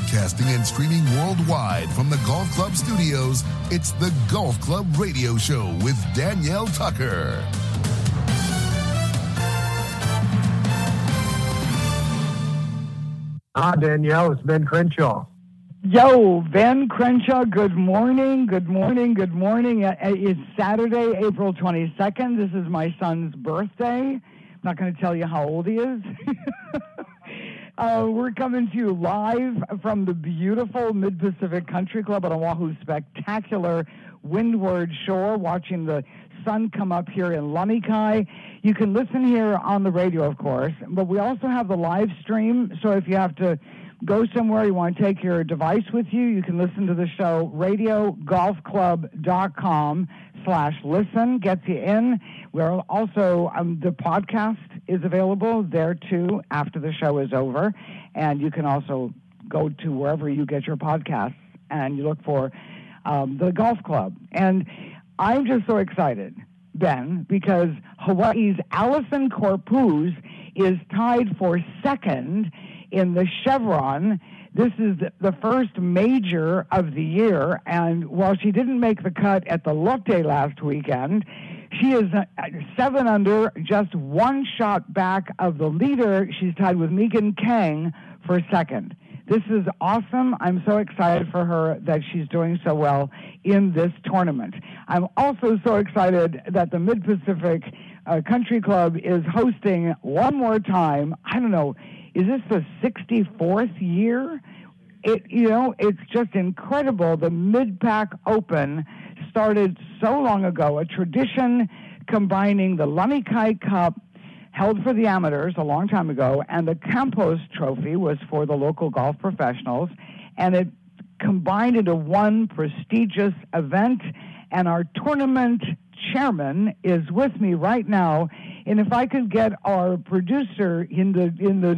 Broadcasting and streaming worldwide from the Golf Club studios, it's the Golf Club Radio Show with Danielle Tucker. Danielle, it's Ben Crenshaw. Yo, Ben Crenshaw, good morning, good morning, good morning. It's Saturday, April 22nd. This is my son's birthday. I'm not going to tell you how old he is. We're coming to you live from the beautiful Mid-Pacific Country Club at Oahu's spectacular windward shore, watching the sun come up here in Lanikai. You can listen here on the radio, of course, but we also have the live stream, so if you have to go somewhere, you want to take your device with you, you can listen to the show, radiogolfclub.com/listen, gets you in. We're also, the podcast is available there too after the show is over, and you can also go to wherever you get your podcasts and you look for the Golf Club. And I'm just so excited, Ben, because Hawaii's Allison Corpuz is tied for second in the Chevron. This is the first major of the year, and while she didn't make the cut at the Lotte last weekend, she is 7 under, just one shot back of the leader. She's tied with Megan Kang for second. This is awesome. I'm so excited for her that she's doing so well in this tournament. I'm also so excited that the Mid-Pacific Country Club is hosting one more time. I don't know, is this the 64th year? It's just incredible. The Mid-Pac Open started so long ago, a tradition combining the Lanikai Cup, held for the amateurs a long time ago, and the Campos Trophy was for the local golf professionals, and it combined into one prestigious event. And our tournament chairman is with me right now, and if I could get our producer in the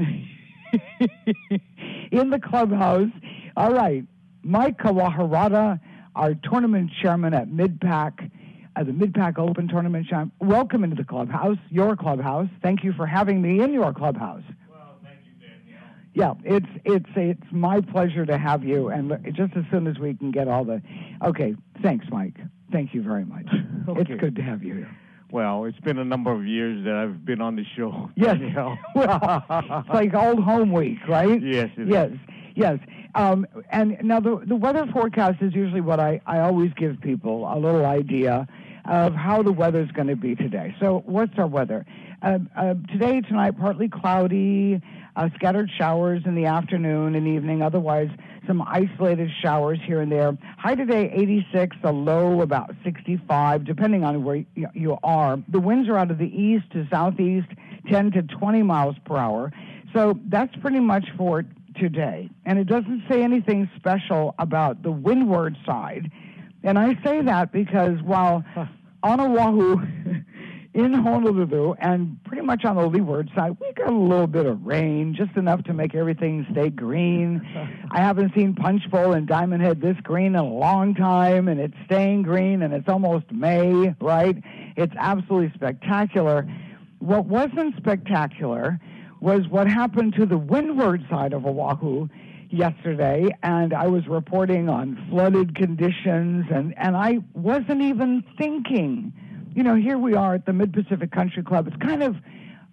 in the clubhouse. All right, Mike Kawaharada, our tournament chairman at Mid-Pac, the Mid-Pac Open Tournament Champ. Welcome into the clubhouse, your clubhouse. Thank you for having me in your clubhouse. Well, thank you, Danielle. Yeah, it's my pleasure to have you, and just as soon as we can get all the... Okay, thanks, Mike. Thank you very much. Okay. It's good to have you here. Well, it's been a number of years that I've been on the show. Yes. Well, it's like old home week, right? Yes, it is. Yes. And now the weather forecast is usually what I always give people a little idea of how the weather's going to be today. So what's our weather? Today, tonight, partly cloudy, scattered showers in the afternoon and evening, otherwise some isolated showers here and there. High today, 86, the low about 65, depending on where you are. The winds are out of the east to southeast, 10 to 20 miles per hour. So that's pretty much for today. And it doesn't say anything special about the windward side. And I say that because while on Oahu, in Honolulu, and pretty much on the leeward side, we got a little bit of rain, just enough to make everything stay green. I haven't seen Punch Bowl and Diamond Head this green in a long time, and it's staying green, and it's almost May, right? It's absolutely spectacular. What wasn't spectacular was what happened to the windward side of Oahu yesterday, and I was reporting on flooded conditions, and I wasn't even thinking. Here we are at the Mid-Pacific Country Club. It's kind of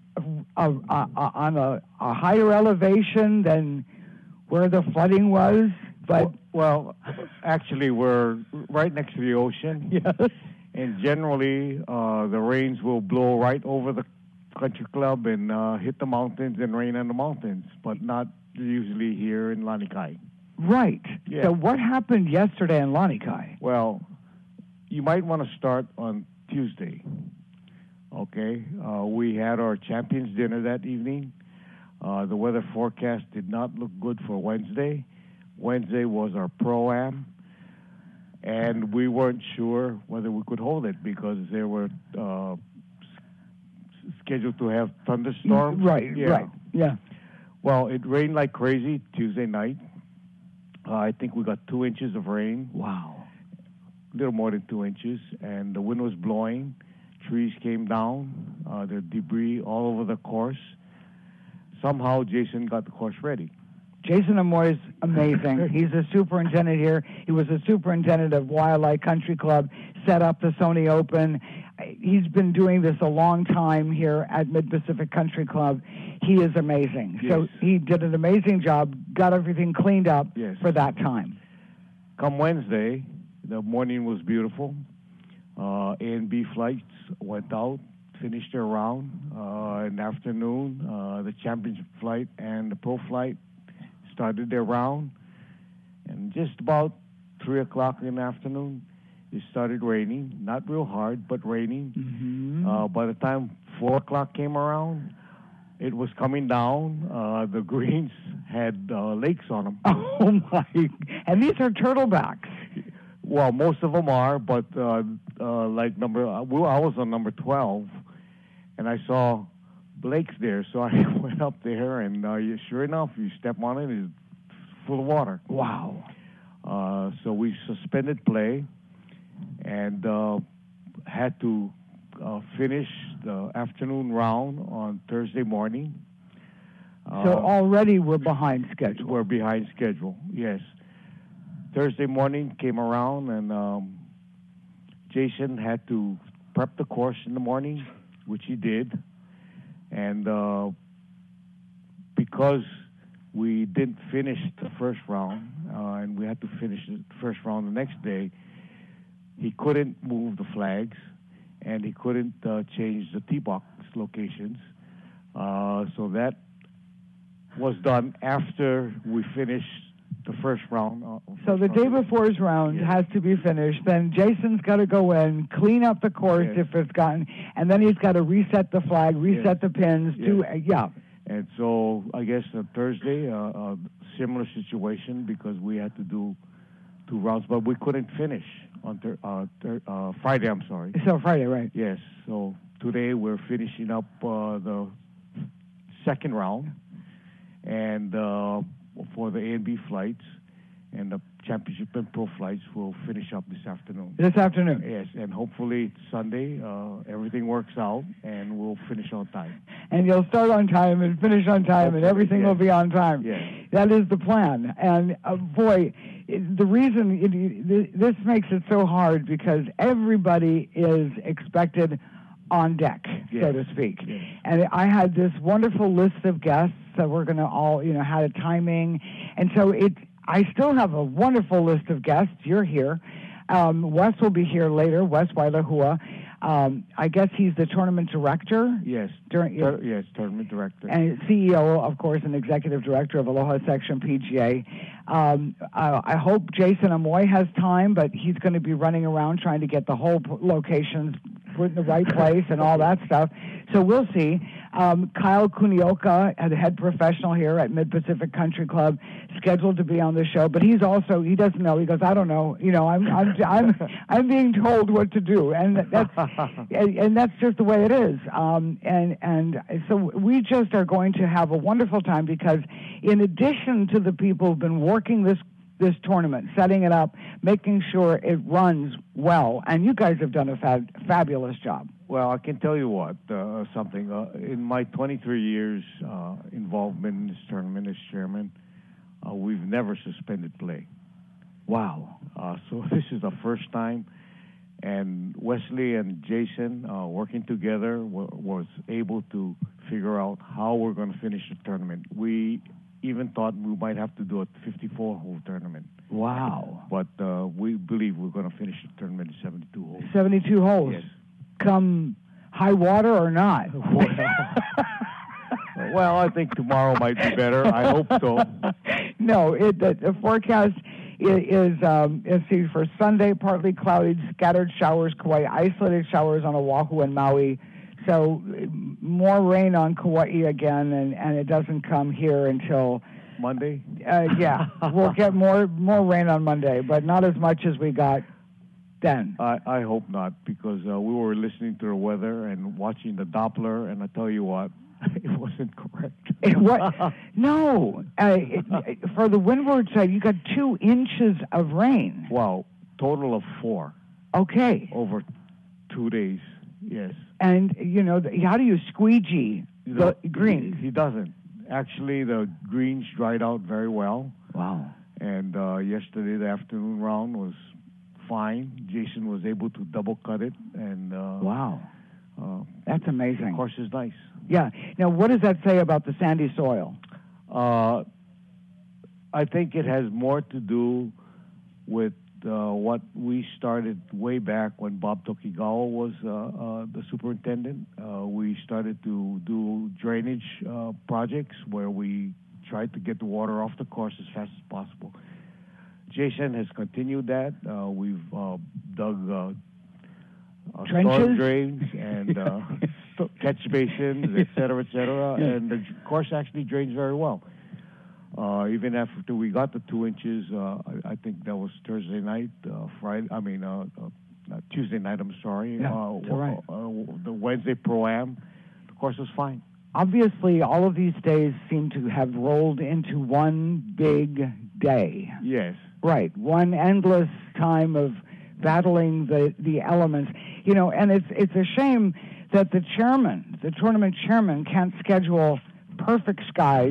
on a higher elevation than where the flooding was. But well, actually, we're right next to the ocean. Yes. And generally, the rains will blow right over the country club and hit the mountains and rain on the mountains, but not usually here in Lanikai. Right. Yeah. So what happened yesterday in Lanikai? Well, you might want to start on Tuesday. Okay, we had our champions dinner that evening. The weather forecast did not look good for Wednesday. Wednesday was our pro-am, and we weren't sure whether we could hold it because they were scheduled to have thunderstorms. Right. Yeah. Well, it rained like crazy Tuesday night. I think we got 2 inches of rain. Wow. A little more than 2 inches, and the wind was blowing. Trees came down, the debris all over the course. Somehow Jason got the course ready. Jason Amoy is amazing. He's a superintendent here. He was a superintendent of Wildlife Country Club, set up the Sony Open. He's been doing this a long time here at Mid-Pacific Country Club. He is amazing. Yes. So he did an amazing job, got everything cleaned up Yes. for that time. Come Wednesday, the morning was beautiful. A and B flights went out, finished their round. In the afternoon, the championship flight and the pro flight started their round. And just about 3 o'clock in the afternoon, it started raining. Not real hard, but raining. Mm-hmm. By the time 4 o'clock came around, it was coming down. The greens had lakes on them. Oh, my. And these are turtlebacks. Well, most of them are, but I was on number 12, and I saw lakes there, so I went up there, and sure enough, you step on it, it's full of water. Wow. So we suspended play and had to finish the afternoon round on Thursday morning. So already we're behind schedule. We're behind schedule, yes. Thursday morning came around, and Jason had to prep the course in the morning, which he did. And because we didn't finish the first round, and we had to finish the first round the next day, he couldn't move the flags, and he couldn't change the tee box locations. So that was done after we finished the first round. So the day before's round has to be finished. Then Jason's got to go in, clean up the course if it's gotten, and then he's got to reset the flag, reset the pins. And so I guess Thursday, a similar situation because we had to do 2 rounds, but we couldn't finish on Friday. I'm sorry. So Friday, right? Yes. So today we're finishing up the second round, and for the A and B flights, and the championship and pro flights will finish up this afternoon. This afternoon? Yes, and hopefully Sunday everything works out, and we'll finish on time. And you'll start on time and finish on time, and everything will be on time. Yes. That is the plan. And boy, the reason this makes it so hard because everybody is expected on deck, so to speak. Yes. And I had this wonderful list of guests that we're going to all, had a timing. And so I still have a wonderful list of guests. You're here. Wes will be here later, Wes Wailahua. I guess he's the tournament director? Yes. Yes, tournament director. And CEO, of course, and executive director of Aloha Section PGA. I hope Jason Amoy has time, but he's going to be running around trying to get the whole locations put in the right place and all that stuff. So we'll see. Kyle Kunioka, the head professional here at Mid-Pacific Country Club, scheduled to be on the show, but he doesn't know. He goes, I don't know. I'm being told what to do, and that's just the way it is. And so we just are going to have a wonderful time because in addition to the people who've been working this tournament, setting it up, making sure it runs well, and you guys have done a fabulous job. Well, I can tell you what, something. In my 23 years involvement in this tournament as chairman, we've never suspended play. Wow. So this is the first time, and Wesley and Jason, working together, was able to figure out how we're going to finish the tournament. We even thought we might have to do a 54-hole tournament. Wow. But we believe we're going to finish the tournament in 72 holes. 72 holes. Yes. Come high water or not? Well, I think tomorrow might be better. I hope so. No, the forecast is for Sunday, partly cloudy, scattered showers, Kauai, isolated showers on Oahu and Maui. So more rain on Kauai again, and it doesn't come here until Monday. We'll get more rain on Monday, but not as much as we got then. I hope not, because we were listening to the weather and watching the Doppler, and I tell you what, it wasn't correct. No. For the windward side, you got 2 inches of rain. Wow. Total of 4. Okay. Over 2 days, yes. And, how do you squeegee the green? He doesn't. Actually, the greens dried out very well. Wow. And yesterday, the afternoon round was fine. Jason was able to double cut it. And Wow. That's amazing. the course is nice. Yeah. Now, what does that say about the sandy soil? I think it has more to do with what we started way back when Bob Tokigawa was the superintendent. We started to do drainage projects where we tried to get the water off the course as fast as possible. Jason has continued that. We've dug Trenches? storm drains and catch basins, et cetera, and the course actually drains very well. Even after we got the 2 inches, I think that was Thursday night, Tuesday night, I'm sorry. Yeah, that's all right. The Wednesday Pro-Am, the course was fine. Obviously, all of these days seem to have rolled into one big day. Yes. Right, one endless time of battling the elements. You know, and it's a shame that the tournament chairman, can't schedule perfect skies.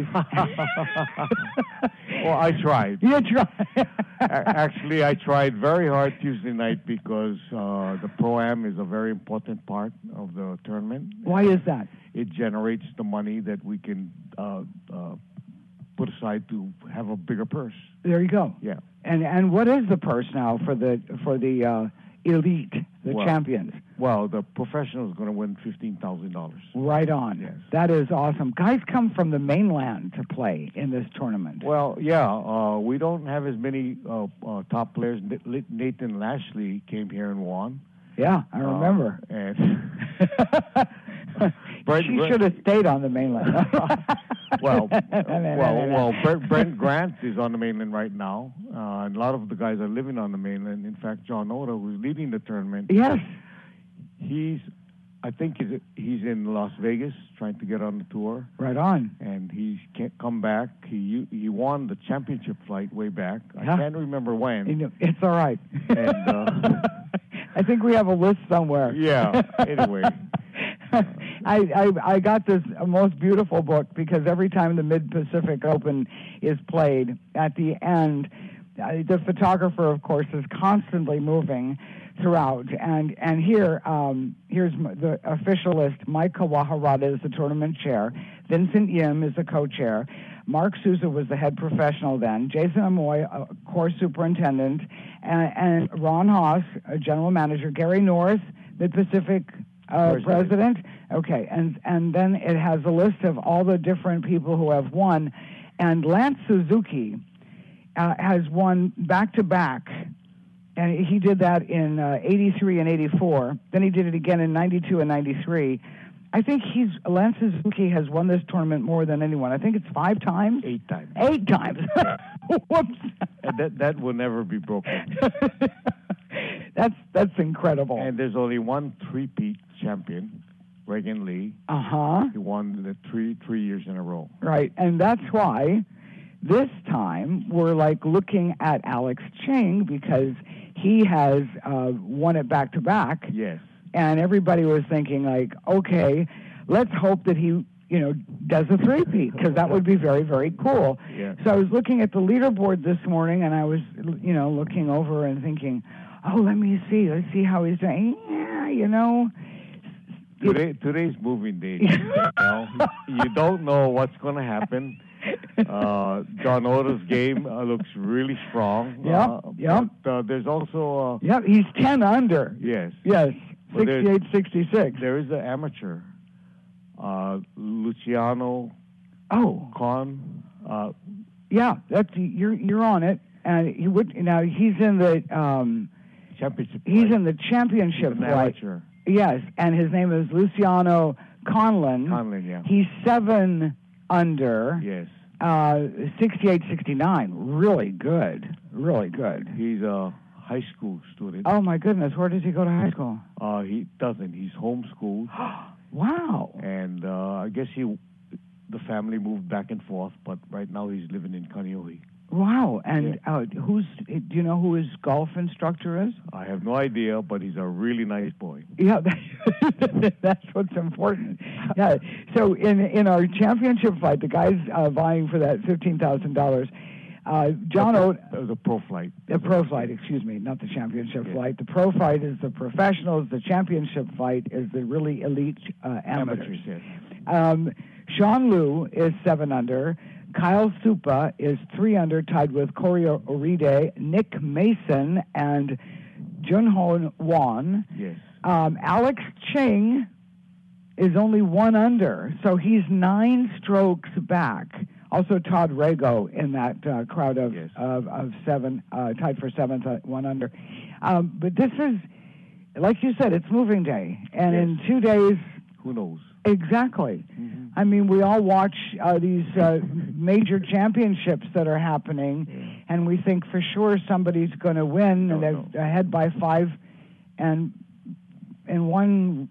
Well, I tried. You tried. Actually, I tried very hard Tuesday night because the Pro-Am is a very important part of the tournament. Why is that? It generates the money that we can put aside to have a bigger purse. There you go. Yeah. And what is the purse now for the elite, the champions? Well, the professional is going to win $15,000. Right on. Yes. That is awesome. Guys come from the mainland to play in this tournament. Well, yeah, we don't have as many top players. Nathan Lashley came here and won. Yeah, I remember. And she should have stayed on the mainland. Brent Grant is on the mainland right now. And a lot of the guys are living on the mainland. In fact, John Oda, who's leading the tournament, yes, I think he's in Las Vegas trying to get on the tour. Right on. And he can't come back. He won the championship flight way back. Yeah. I can't remember when. It's all right. And I think we have a list somewhere. Yeah. Anyway. I got this most beautiful book because every time the Mid-Pacific Open is played, at the end, the photographer, of course, is constantly moving throughout. And here's the official list. Mike Kawaharada is the tournament chair. Vincent Yim is the co-chair. Mark Souza was the head professional then. Jason Amoy, course superintendent. And Ron Haas, general manager. Gary Norris, Mid-Pacific president. Okay, and then it has a list of all the different people who have won. And Lance Suzuki has won back-to-back. And he did that in 83 and 84. Then he did it again in 92 and 93. I think Lance Suzuki has won this tournament more than anyone. I think it's 5 times? 8 times. 8 times. Whoops. And that will never be broken. That's incredible. And there's only one three-peat champion, Reagan Lee. Uh-huh. He won the three years in a row. Right, and that's why this time we're like looking at Alex Ching because he has won it back-to-back. Yes. And everybody was thinking like, okay, let's hope that he, does a three-peat because that would be very, very cool. Yeah. So I was looking at the leaderboard this morning and I was, looking over and thinking, oh, let's see how he's doing. Yeah, Today's moving day. You don't know what's going to happen. John Oda's game looks really strong. Yep. But there's also... he's 10 under. Yes. Yes, 68-66. There is an amateur, Luciano Con. Yeah, you're on it. And he's in the... championship. He's in the championship flight. Amateur. Yes, and his name is Luciano Conlon. Conlon, yeah. He's 7 under. Yes. 68-69. Really good. Really good. He's a high school student. Oh, my goodness. Where does he go to high school? He doesn't. He's homeschooled. Wow. And I guess the family moved back and forth, but right now he's living in Kaneohe. Wow. And do you know who his golf instructor is? I have no idea, but he's a really nice boy. Yeah, that's what's important. Yeah. So in our championship fight, the guys vying for that $15,000, John Oates. That was a pro flight. The pro fight, excuse me, not the championship fight. The pro fight is the professionals. The championship fight is the really elite amateurs. Yes. Sean Liu is 7 under. Kyle Supa is 3 under, tied with Corey Oride, Nick Mason, and Junho Wan. Yes. Alex Ching is only 1 under, so he's 9 strokes back. Also, Todd Rago in that crowd of 7, tied for 7th, 1 under. But this is, like you said, it's moving day, and in 2 days, who knows? Exactly. Mm-hmm. I mean, we all watch these major championships that are happening, and we think for sure somebody's going to win, and they're ahead by 5, and in one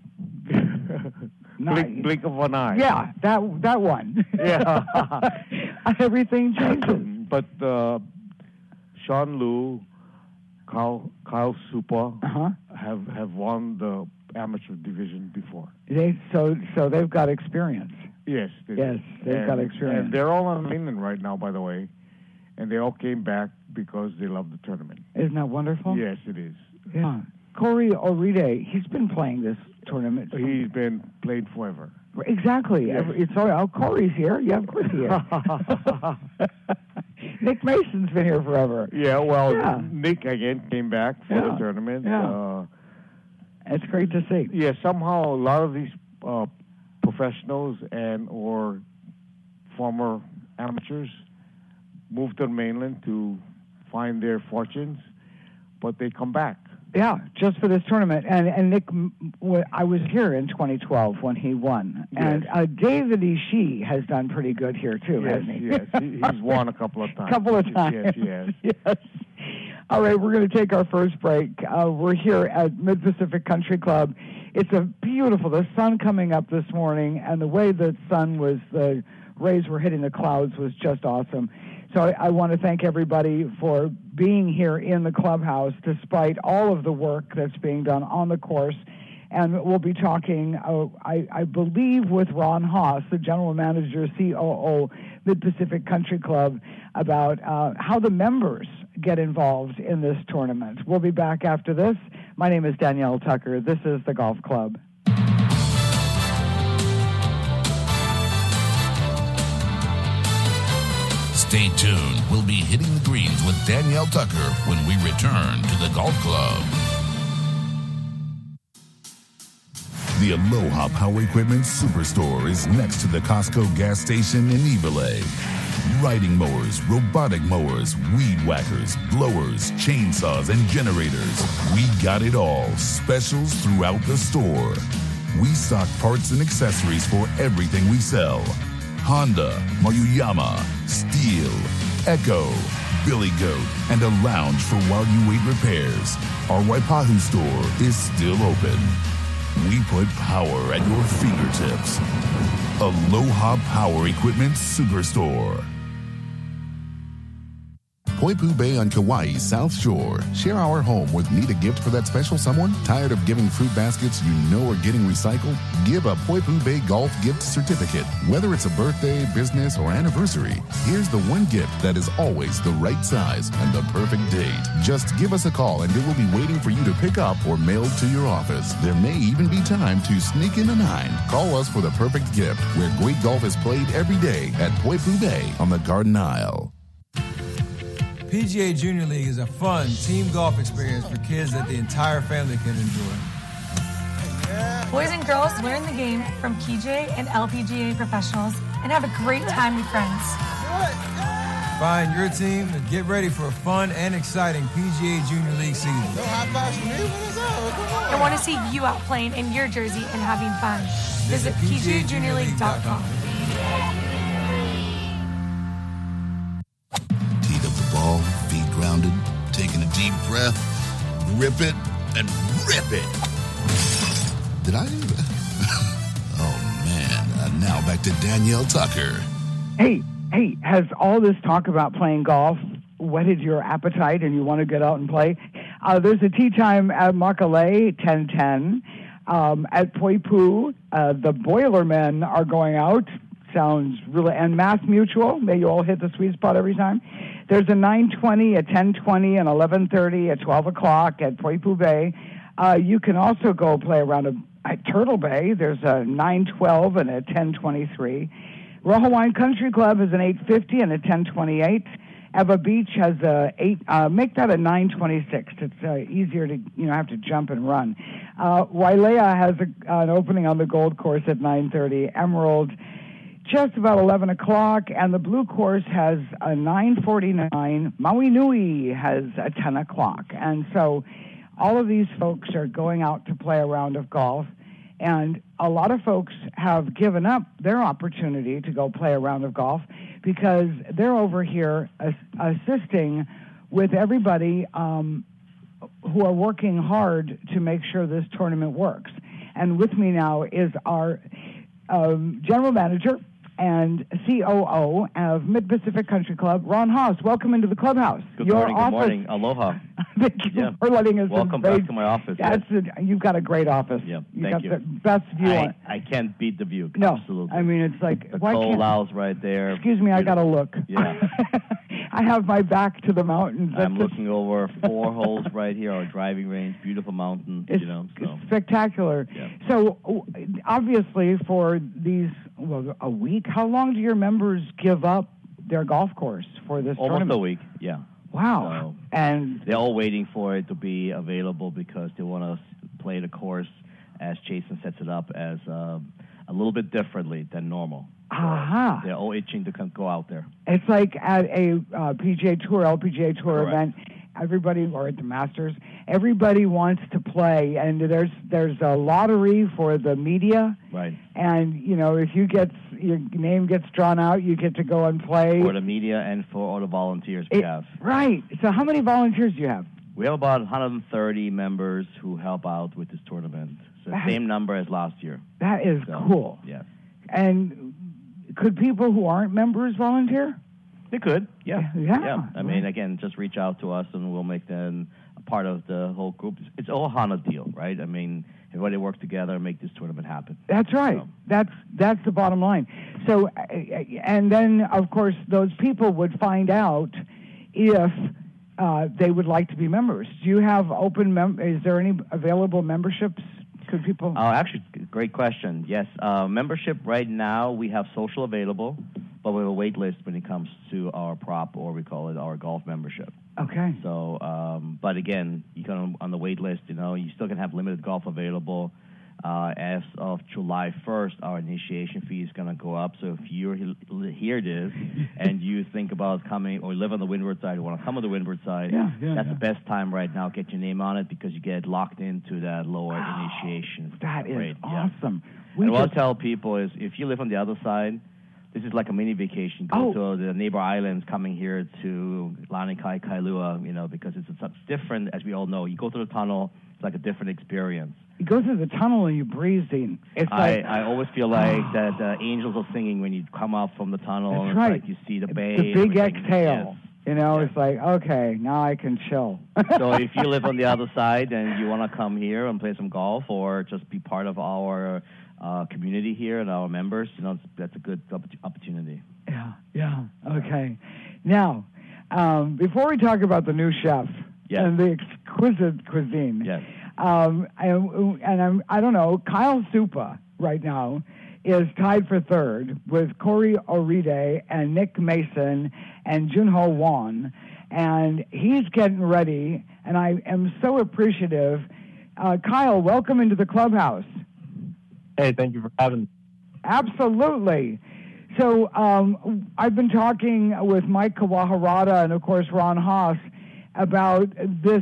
blink of an eye. Yeah, that one. Yeah, everything changes. But Sean Liu, Kyle Supa have won the amateur division before. So they've got experience. Yes. They've got experience. And they're all on mainland right now, by the way, and they all came back because they love the tournament. Isn't that wonderful? Yes, it is. Yeah. Corey Oride, he's been playing this tournament. He's been playing forever. Exactly. Yes. Corey's here. Yeah, of course he is. Nick Mason's been here forever. Yeah, well, Nick again came back for the tournament. Yeah. It's great to see. Yeah, somehow a lot of these professionals or former amateurs move to the mainland to find their fortunes, but they come back. Yeah, just for this tournament. And Nick, I was here in 2012 when he won. Yes. And David Ishii has done pretty good here, too, hasn't he? Yes, he's won a couple of times. Yes. All right, we're going to take our first break. We're here at Mid-Pacific Country Club. It's the sun coming up this morning, and the way the rays were hitting the clouds was just awesome. So I want to thank everybody for being here in the clubhouse despite all of the work that's being done on the course. And we'll be talking, I believe, with Ron Haas, the general manager, COO, Mid-Pacific Country Club, about how the members get involved in this tournament. We'll be back after this. My name is Danielle Tucker. This is the Golf Club. Stay tuned. We'll be hitting the greens with Danielle Tucker when we return to the Golf Club. The Aloha Power Equipment Superstore is next to the Costco gas station in Evelay. Riding mowers, robotic mowers, weed whackers, blowers, chainsaws, and generators. We got it all. Specials throughout the store. We stock parts and accessories for everything we sell. Honda, Maruyama, Steel, Echo, Billy Goat, and a lounge for while you wait repairs. Our Waipahu store is still open. We put power at your fingertips. Aloha Power Equipment Superstore. Poipu Bay on Kauai's South Shore. Share our home with need a gift for that special someone? Tired of giving fruit baskets you know are getting recycled? Give a Poipu Bay Golf gift certificate. Whether it's a birthday, business, or anniversary, here's the one gift that is always the right size and the perfect date. Just give us a call and it will be waiting for you to pick up or mailed to your office. There may even be time to sneak in a 9. Call us for the perfect gift, where great golf is played every day at Poipu Bay on the Garden Isle. PGA Junior League is a fun team golf experience for kids that the entire family can enjoy. Boys and girls learn the game from PGA and LPGA professionals and have a great time with friends. Find your team and get ready for a fun and exciting PGA Junior League season. I want to see you out playing in your jersey and having fun. Visit PGAJuniorLeague.com. Ball, feet grounded, taking a deep breath, grip it, and rip it. Did I? Oh, man. Now back to Danielle Tucker. Hey, Hey, has all this talk about playing golf whetted your appetite and you want to get out and play? There's a tee time at Makalei, 10:10. At Poipu, the Boilermen are going out. Sounds really, and Mass Mutual, may you all hit the sweet spot every time. There's a 9:20, a 10:20, and 11:30 at 12 o'clock at Poipu Bay. You can also go play around at Turtle Bay. There's a 9:12 and a 10:23. Rojo Wine Country Club is an 8:50 and a 10:28. Eva Beach has a 8. Make that a 9:26. It's easier to have to jump and run. Wailea has an opening on the Gold Course at 9:30. Emerald just about 11 o'clock, and the Blue Course has a 9:49. Maui Nui has a 10 o'clock, and so all of these folks are going out to play a round of golf. And a lot of folks have given up their opportunity to go play a round of golf because they're over here assisting with everybody who are working hard to make sure this tournament works. And with me now is our general manager and COO of Mid-Pacific Country Club, Ron Haas. Welcome into the clubhouse. Good morning. Aloha. Thank you for letting us Welcome back to my office. You've got a great office. Yeah, You've thank got you. the best view. I can't beat the view. No, absolutely. I mean, it's like... The Ko'olau's right there. Excuse me, I got to look. Yeah. I have my back to the mountains. I'm looking over 4 holes right here, our driving range, beautiful mountain. It's spectacular. Yeah. So, obviously, for these, a week, how long do your members give up their golf course for this tournament? Almost a week, yeah. Wow. So and they're all waiting for it to be available because they want to play the course as Jason sets it up as a little bit differently than normal. Aha. They're all itching to go out there. It's like at a PGA Tour, LPGA Tour Correct. event. Everybody, or at the Masters, everybody wants to play, and there's a lottery for the media. Right. And if your name gets drawn out, you get to go and play. For the media and for all the volunteers we have. Right. So how many volunteers do you have? We have about 130 members who help out with this tournament. So the same number as last year. That is cool. Yes. And could people who aren't members volunteer? They could, yeah. I mean, Right. again, just reach out to us and we'll make them a part of the whole group. It's all Ohana deal, right? I mean, everybody works together and make this tournament happen. That's right. So. That's the bottom line. So, and then, of course, those people would find out if they would like to be members. Do you have is there any available memberships? Could people? Actually, great question. Yes, membership right now, we have social available, but we have a wait list when it comes to our prop, or we call it our golf membership. Okay. So, but again, you can on the wait list, you still can have limited golf available. As of July 1st, our initiation fee is going to go up. So if you hear this and you think about coming or live on the Windward side or want to come on the Windward side, that's the best time right now. Get your name on it because you get locked into that lower initiation That rate. is awesome. And what I tell people is if you live on the other side, this is like a mini vacation. Go to the neighbor islands coming here to Lanikai, Kailua, because it's such different, as we all know. You go through the tunnel, it's like a different experience. You go through the tunnel and you breathe in. It's like, I always feel like that the angels are singing when you come out from the tunnel. That's and it's right. like you see the bay. The big everything. exhale. Yes. It's like, okay, now I can chill. So if you live on the other side and you want to come here and play some golf or just be part of our community here and our members, that's a good opportunity. Yeah. Okay. Now, before we talk about the new chef and the exquisite cuisine, I don't know, Kyle Supa right now is tied for third with Corey Oride and Nick Mason and Junho Won, and he's getting ready, and I am so appreciative. Kyle, welcome into the clubhouse. Hey, thank you for having me. Absolutely. So I've been talking with Mike Kawaharada and, of course, Ron Haas about this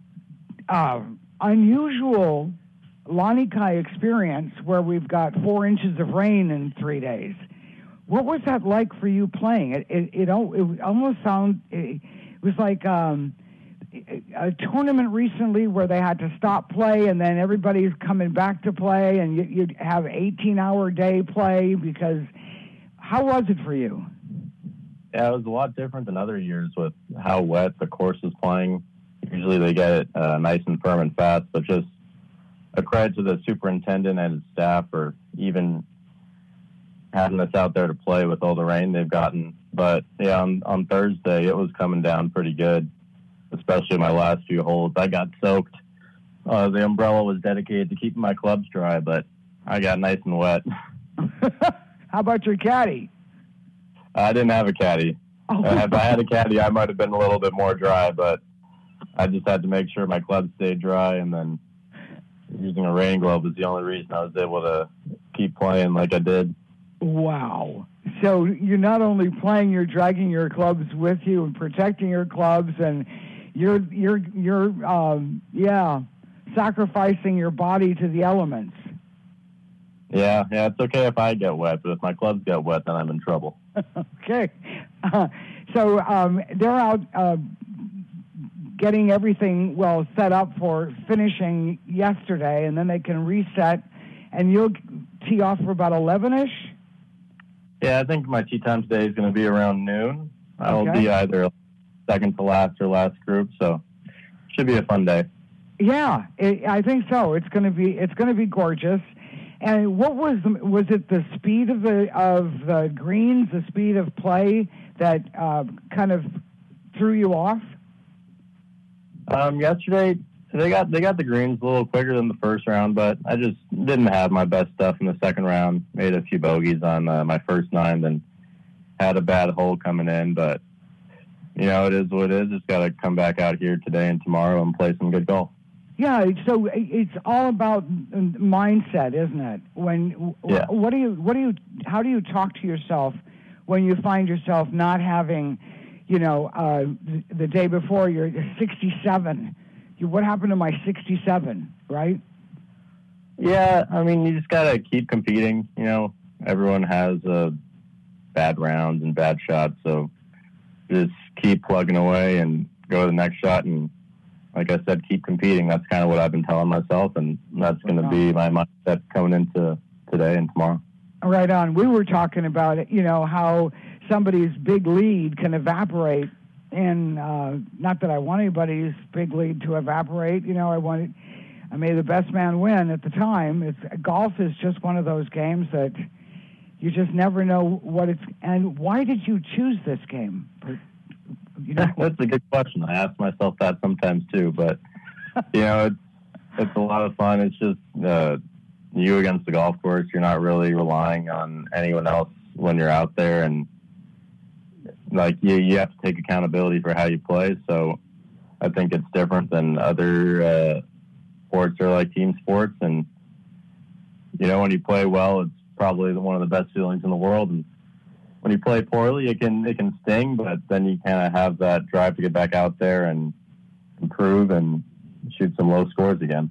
unusual Lanikai experience where we've got 4 inches of rain in 3 days. What was that like for you playing? It almost sounded, it was like a tournament recently where they had to stop play and then everybody's coming back to play and you'd have 18-hour day play because how was it for you? Yeah, it was a lot different than other years with how wet the course is playing. Usually they get it nice and firm and fast, but just a credit to the superintendent and his staff for even having us out there to play with all the rain they've gotten. But, yeah, on Thursday it was coming down pretty good, especially my last few holes. I got soaked. The umbrella was dedicated to keeping my clubs dry, but I got nice and wet. How about your caddy? I didn't have a caddy. Oh. If I had a caddy, I might have been a little bit more dry, but I just had to make sure my clubs stayed dry, and then using a rain glove was the only reason I was able to keep playing like I did. Wow. So you're not only playing, you're dragging your clubs with you and protecting your clubs, and you're sacrificing your body to the elements. Yeah, it's okay if I get wet, but if my clubs get wet, then I'm in trouble. Okay. So they're out getting everything, set up for finishing yesterday, and then they can reset, and you'll tee off for about 11-ish? Yeah, I think my tee time today is going to be around noon. I'll be either second to last or last group, so should be a fun day. Yeah, I think so. It's going to be gorgeous. And what was it the speed of the greens, the speed of play that kind of threw you off? Yesterday they got the greens a little quicker than the first round, but I just didn't have my best stuff in the second round. Made a few bogeys on my first 9, then had a bad hole coming in. But it is what it is. Just got to come back out here today and tomorrow and play some good golf. Yeah, so it's all about mindset, isn't it? How do you talk to yourself when you find yourself not having, the day before you're 67? What happened to my 67, right? Yeah, I mean, you just got to keep competing. Everyone has bad rounds and bad shots, so just keep plugging away and go to the next shot, and like I said, keep competing. That's kind of what I've been telling myself, and that's going to be my mindset coming into today and tomorrow. Right on. We were talking about it, how somebody's big lead can evaporate, and not that I want anybody's big lead to evaporate. I made the best man win at the time. Golf is just one of those games that you just never know what it's. And why did you choose this game? That's a good question. I ask myself that sometimes too, but it's a lot of fun. It's just you against the golf course. You're not really relying on anyone else when you're out there, and you have to take accountability for how you play. So I think it's different than other sports or like team sports. And when you play well, it's probably one of the best feelings in the world. And when you play poorly, it can sting, but then you kind of have that drive to get back out there and improve and shoot some low scores again.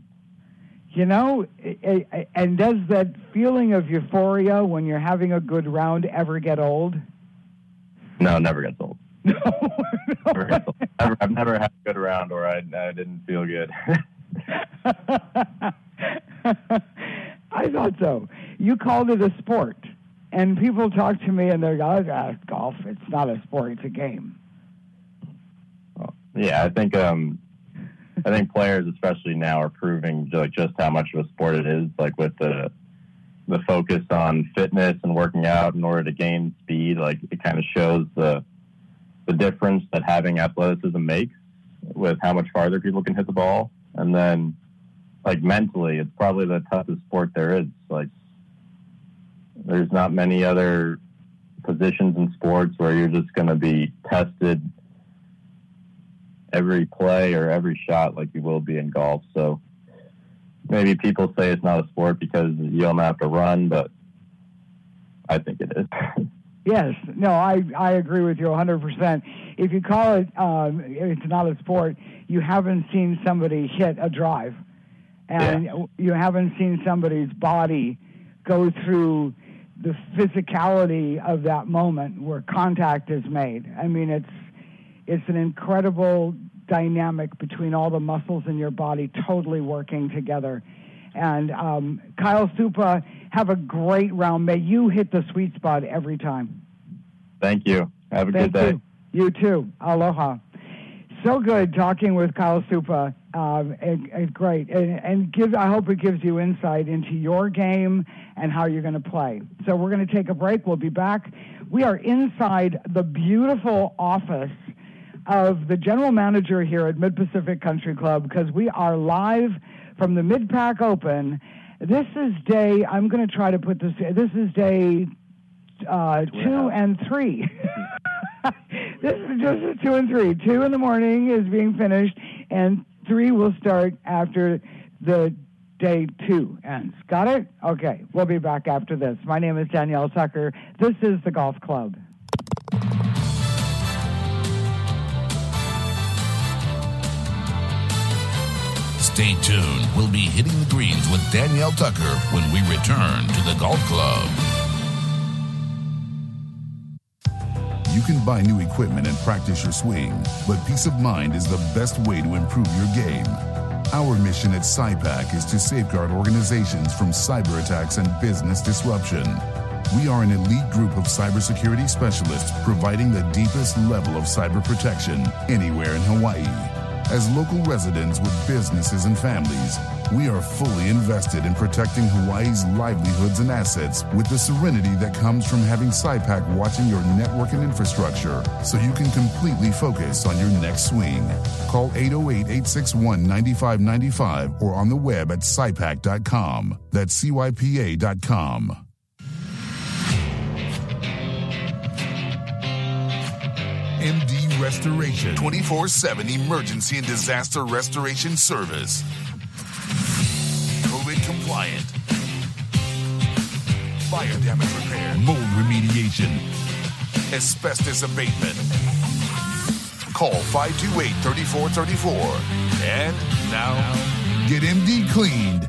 And does that feeling of euphoria when you're having a good round ever get old? No, never gets old. No. Never gets old. I've never had a good round where I didn't feel good. I thought so. You called it a sport. And people talk to me and they're like, golf, it's not a sport, it's a game. Well, yeah, I think players, especially now, are proving just how much of a sport it is. Like with the focus on fitness and working out in order to gain speed, it kind of shows the difference that having athleticism makes with how much farther people can hit the ball. And then, mentally, it's probably the toughest sport there is. There's not many other positions in sports where you're just going to be tested every play or every shot like you will be in golf. So maybe people say it's not a sport because you don't have to run, but I think it is. Yes. No, I agree with you 100%. If you call it it's not a sport, you haven't seen somebody hit a drive. And you haven't seen somebody's body go through the physicality of that moment where contact is made. I mean, it's an incredible dynamic between all the muscles in your body totally working together. And Kyle Stupa, have a great round. May you hit the sweet spot every time. Thank you. Have a good day. You too. Aloha. So good talking with Kyle Supa. Great. And I hope it gives you insight into your game and how you're going to play. So we're going to take a break. We'll be back. We are inside the beautiful office of the general manager here at Mid-Pacific Country Club because we are live from the Mid-Pac Open. This is day, I'm going to try to put this is day 2 and 3. This is just 2 and 3. 2 in the morning is being finished, and 3 will start after the day 2 ends. Got it? Okay, we'll be back after this. My name is Danielle Tucker. This is the Golf Club. Stay tuned. We'll be hitting the greens with Danielle Tucker when we return to the Golf Club. You can buy new equipment and practice your swing, but peace of mind is the best way to improve your game. Our mission at SIPAC is to safeguard organizations from cyber attacks and business disruption. We are an elite group of cybersecurity specialists providing the deepest level of cyber protection anywhere in Hawaii. As local residents with businesses and families, we are fully invested in protecting Hawaii's livelihoods and assets with the serenity that comes from having SIPAC watching your network and infrastructure so you can completely focus on your next swing. Call 808-861-9595 or on the web at SIPAC.com. That's CYPA.com. MD Restoration, 24/7 emergency and disaster restoration service. COVID compliant. Fire damage repair, mold remediation, asbestos abatement. Call 528-3434. And now, get MD cleaned.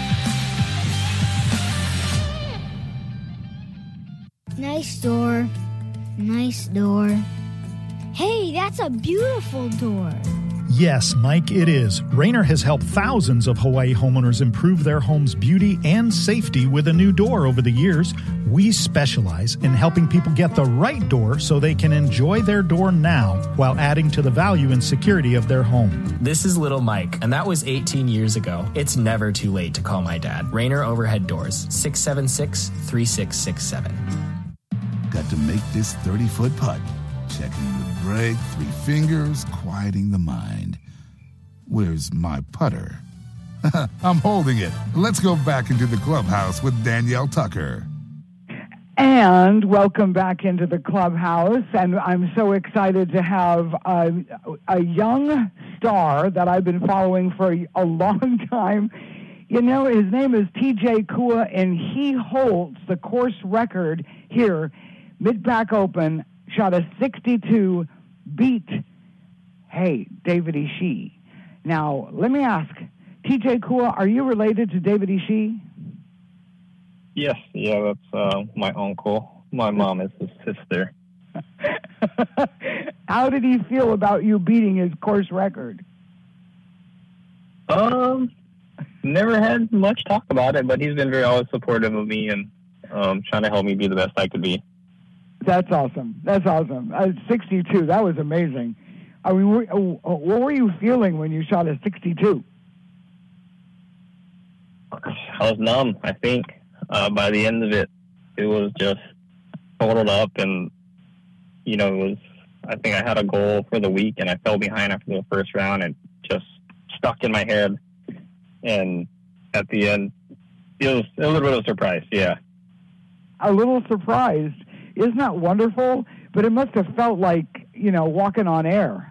Nice door. Nice door. Hey, that's a beautiful door. Yes, Mike, it is. Rainer has helped thousands of Hawaii homeowners improve their home's beauty and safety with a new door over the years. We specialize in helping people get the right door so they can enjoy their door now while adding to the value and security of their home. This is Little Mike, and that was 18 years ago. It's never too late to call my dad. Rainer Overhead Doors, 676-3667. Got to make this 30-foot putt. Checking the break, 3 fingers, quieting the mind. Where's my putter? I'm holding it. Let's go back into the clubhouse with Danielle Tucker. And welcome back into the clubhouse. And I'm so excited to have a young star that I've been following for a long time. You know, his name is TJ Kua, and he holds the course record here, Mid-Pac Open. Shot a 62, beat, David Ishii. Now, let me ask, TJ Kua, are you related to David Ishii? Yes, yeah, that's my uncle. My mom is his sister. How did he feel about you beating his course record? Never had much talk about it, but he's been very always supportive of me and trying to help me be the best I could be. That's awesome. 62, that was amazing. I mean, what were you feeling when you shot a 62? I was numb, I think. By the end of it, it was just totaled up, and, I think I had a goal for the week, and I fell behind after the first round and just stuck in my head. And at the end, it was a little bit of a surprise, yeah. A little surprised. Isn't that wonderful? But it must have felt like, walking on air.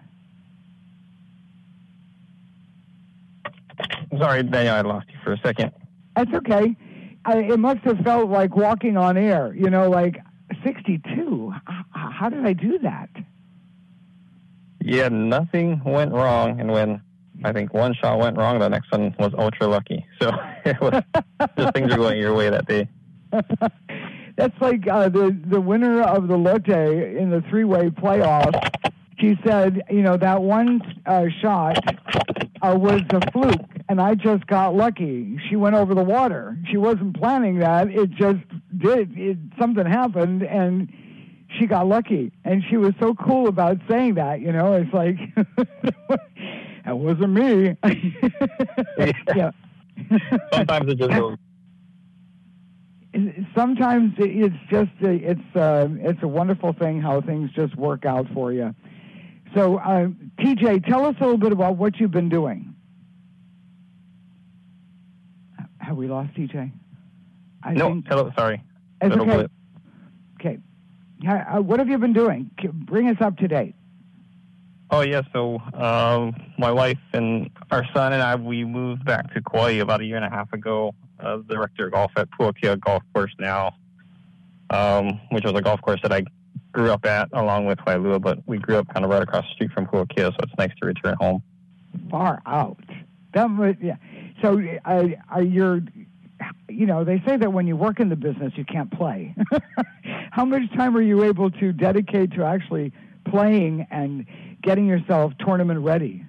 Sorry, Daniel, I lost you for a second. That's okay. It must have felt like walking on air, like 62. How did I do that? Yeah, nothing went wrong. And when I think one shot went wrong, the next one was ultra lucky. So it was just things are going your way that day. That's like the winner of the Lotte in the 3-way playoff. She said, that one shot was a fluke, and I just got lucky. She went over the water. She wasn't planning that. It just did. Something happened, and she got lucky, and she was so cool about saying that. You know, it's like that wasn't me. Yeah. Sometimes it just goes. Sometimes it's just it's a wonderful thing how things just work out for you. So, TJ, tell us a little bit about what you've been doing. Have we lost TJ? Hello, sorry. It's okay. Okay. What have you been doing? Bring us up to date. Oh, yeah. So my wife and our son and I, we moved back to Kauai about a year and a half ago. The director of golf at Puakea Golf Course now, which was a golf course that I grew up at along with Wailua, but we grew up kind of right across the street from Puakea, so it's nice to return home. Far out. Yeah. So they say that when you work in the business, you can't play. How much time are you able to dedicate to actually playing and getting yourself tournament ready?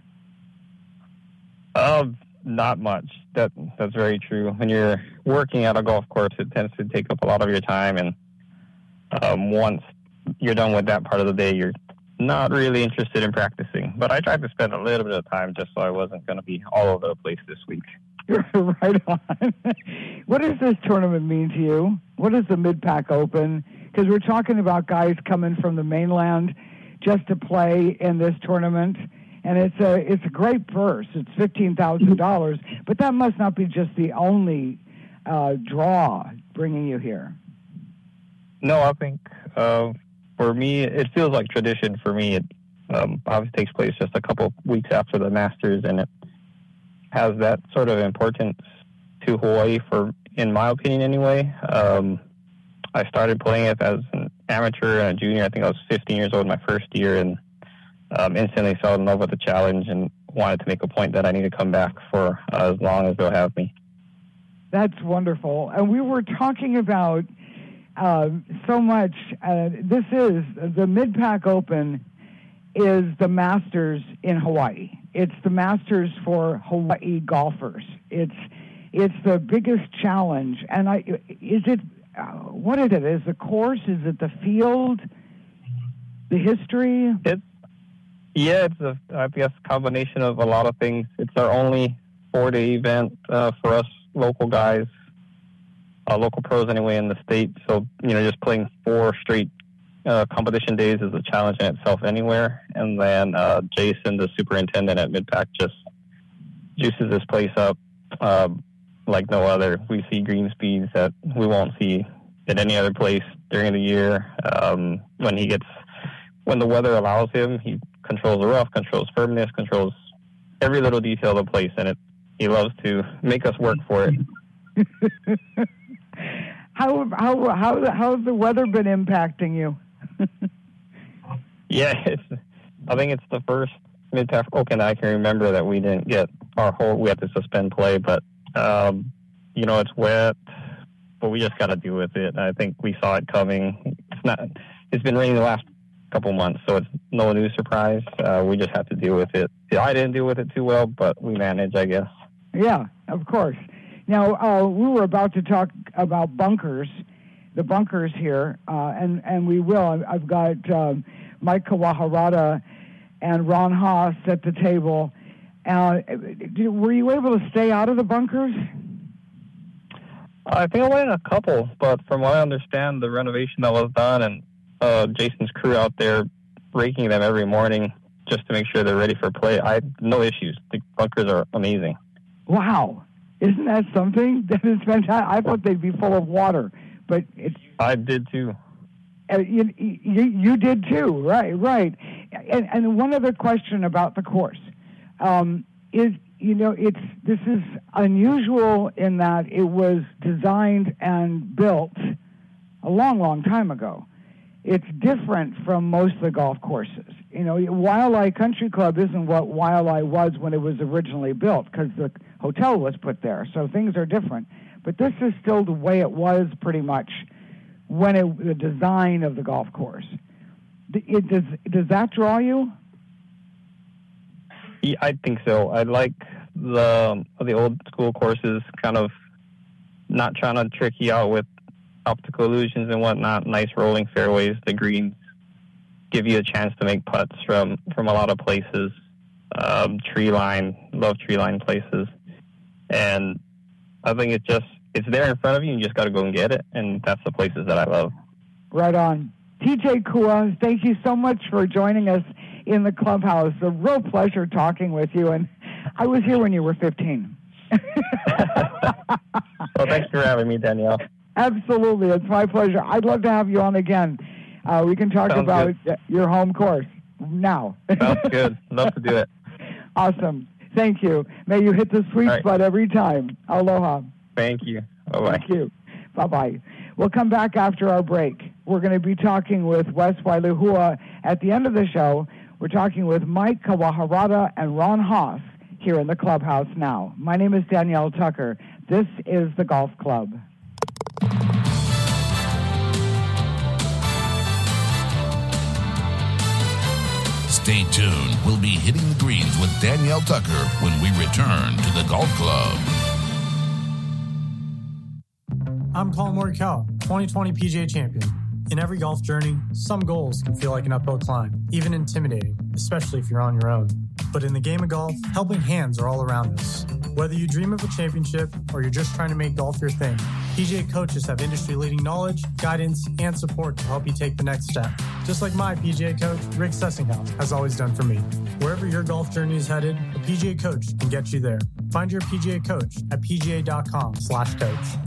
Not much. That's very true. When you're working at a golf course, it tends to take up a lot of your time, and once you're done with that part of the day, you're not really interested in practicing. But I tried to spend a little bit of time just so I wasn't going to be all over the place this week. Right on. What does this tournament mean to you? What is the Mid-Pac Open? Because we're talking about guys coming from the mainland just to play in this tournament. And it's a great purse. It's $15,000, but that must not be just the only draw bringing you here. No, I think for me, it feels like tradition for me. It obviously takes place just a couple weeks after the Masters, and it has that sort of importance to Hawaii, in my opinion anyway. I started playing it as an amateur and a junior. I think I was 15 years old my first year, and instantly fell in love with the challenge and wanted to make a point that I need to come back for as long as they'll have me. That's wonderful. And we were talking about so much. This is the Mid-Pac Open is the Masters in Hawaii. It's the Masters for Hawaii golfers. It's the biggest challenge. And what is it? Is the course? Is it the field? The history? It's I guess, a combination of a lot of things. It's our only 4-day event for us local guys, local pros anyway in the state. So, just playing 4 straight competition days is a challenge in itself anywhere. And then Jason, the superintendent at Mid-Pac, just juices this place up like no other. We see green speeds that we won't see at any other place during the year. When the weather allows him, he controls the rough, controls firmness, controls every little detail of the place, and he loves to make us work for it. How's the weather been impacting you? Yeah, I think it's the first Mid-Pac Open I can remember that we didn't get we had to suspend play, but it's wet, but we just got to deal with it. I think we saw it coming. It's been raining the last couple months, so it's no new surprise. We just have to deal with it. I didn't deal with it too well, but we managed, I guess. Yeah, of course. Now, we were about to talk about the bunkers here, and we will. I've got Mike Kawaharada and Ron Haas at the table. Were you able to stay out of the bunkers? I think I went in a couple, but from what I understand, the renovation that was done and Jason's crew out there raking them every morning just to make sure they're ready for play. I had no issues. The bunkers are amazing. Wow. Isn't that something? That is fantastic. I thought they'd be full of water, but I did too. You did too, right. And one other question about the course is, this is unusual in that it was designed and built a long, long time ago. It's different from most of the golf courses. Waialae Country Club isn't what Waialae was when it was originally built because the hotel was put there, so things are different. But this is still the way it was pretty much when the design of the golf course. Does that draw you? Yeah, I think so. I like the old school courses, kind of not trying to trick you out with optical illusions and whatnot, nice rolling fairways. The greens give you a chance to make putts from a lot of places. Love tree line places. And I think it's there in front of you, and you just got to go and get it. And that's the places that I love. Right on. TJ Kua, thank you so much for joining us in the clubhouse. A real pleasure talking with you. And I was here when you were 15. Well, thanks for having me, Danielle. Absolutely. It's my pleasure. I'd love to have you on again. We can talk about your home course now. Sounds good. Love to do it. Awesome. Thank you. May you hit the sweet spot every time. Aloha. Thank you. Bye-bye. Thank you. Bye-bye. We'll come back after our break. We're going to be talking with Wes Wailuhua at the end of the show. We're talking with Mike Kawaharada and Ron Haas here in the clubhouse now. My name is Danielle Tucker. This is the Golf Club. Stay tuned. We'll be hitting the greens with Danielle Tucker when we return to the Golf Club. I'm Colin Morikawa, 2020 PGA champion. In every golf journey, some goals can feel like an uphill climb, even intimidating, especially if you're on your own. But in the game of golf, helping hands are all around us. Whether you dream of a championship or you're just trying to make golf your thing, PGA coaches have industry-leading knowledge, guidance, and support to help you take the next step. Just like my PGA coach, Rick Sessinghaus, has always done for me. Wherever your golf journey is headed, a PGA coach can get you there. Find your PGA coach at pga.com/coach.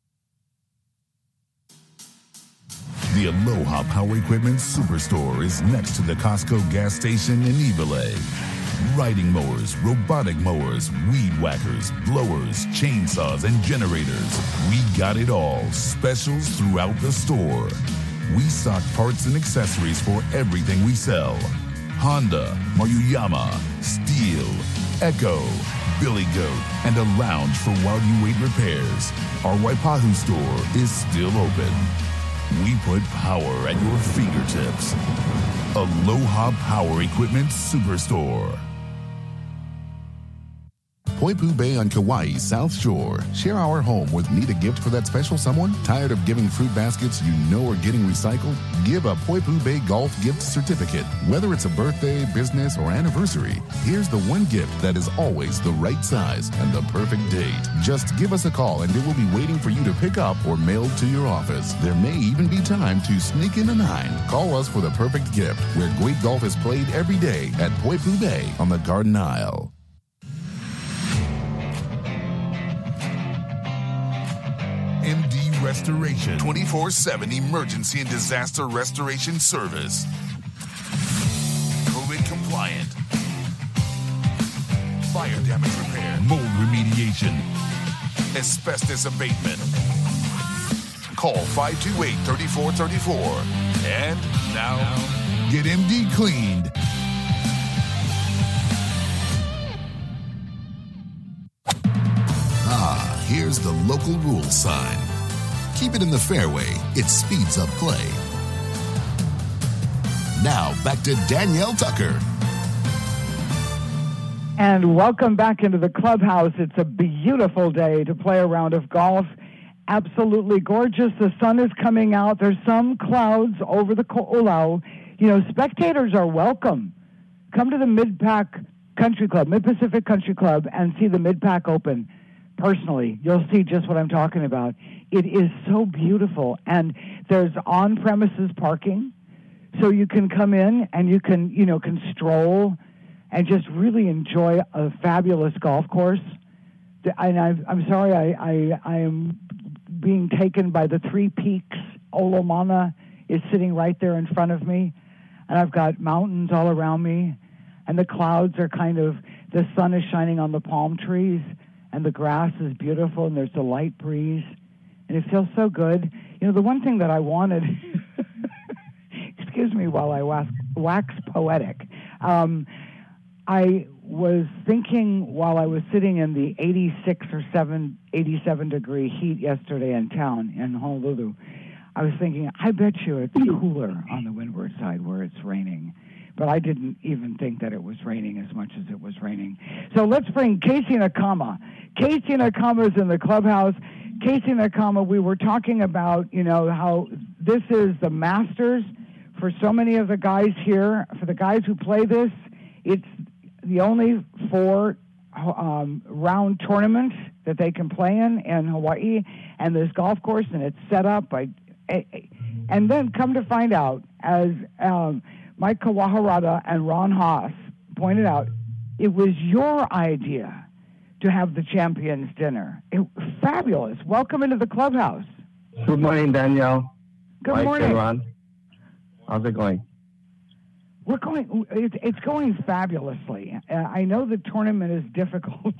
The Aloha Power Equipment Superstore is next to the Costco gas station in Iwilei. Riding mowers, robotic mowers, weed whackers, blowers, chainsaws, and generators. We got it all. Specials throughout the store. We stock parts and accessories for everything we sell. Honda, Maruyama, Steel, Echo, Billy Goat, and a lounge for while you wait repairs. Our Waipahu store is still open. We put power at your fingertips. Aloha Power Equipment Superstore. Poipu Bay on Kauai's South Shore. Share our home with need a gift for that special someone? Tired of giving fruit baskets you know are getting recycled? Give a Poipu Bay Golf gift certificate. Whether it's a birthday, business, or anniversary, here's the one gift that is always the right size and the perfect date. Just give us a call and it will be waiting for you to pick up or mailed to your office. There may even be time to sneak in a 9. Call us for the perfect gift, where great golf is played every day at Poipu Bay on the Garden Isle. MD Restoration, 24/7 emergency and disaster restoration service. COVID compliant. Fire damage repair, mold remediation, asbestos abatement. Call 528-3434. And now, get MD cleaned. Here's the local rules sign. Keep it in the fairway. It speeds up play. Now, back to Danielle Tucker. And welcome back into the clubhouse. It's a beautiful day to play a round of golf. Absolutely gorgeous. The sun is coming out. There's some clouds over the Ko'olau. You know, spectators are welcome. Come to the Mid-Pac Country Club, Mid-Pacific Country Club, and see the Mid-Pac Open. Personally, you'll see just what I'm talking about. It is so beautiful, and there's on-premises parking, so you can come in and you can, can stroll and just really enjoy a fabulous golf course. And I'm sorry, I am being taken by the Three Peaks. Olomana is sitting right there in front of me, and I've got mountains all around me, and the clouds are the sun is shining on the palm trees. And the grass is beautiful, and there's a light breeze, and it feels so good. You know, the one thing that I wanted, excuse me while I wax poetic, I was thinking while I was sitting in the 87 degree heat yesterday in town in Honolulu, I was thinking, I bet you it's cooler on the windward side where it's raining. But I didn't even think that it was raining as much as it was raining. So let's bring Casey Nakama. Casey Nakama is in the clubhouse. Casey Nakama, we were talking about, how this is the Masters for so many of the guys here. For the guys who play this, it's the only 4 round tournament that they can play in Hawaii, and this golf course, and it's set up by, and then come to find out, as Mike Kawaharada and Ron Haas pointed out, it was your idea to have the Champions Dinner. Fabulous. Welcome into the clubhouse. Good morning, Danielle. Good Mike morning. and Ron. How's it going? It's going fabulously. I know the tournament is difficult.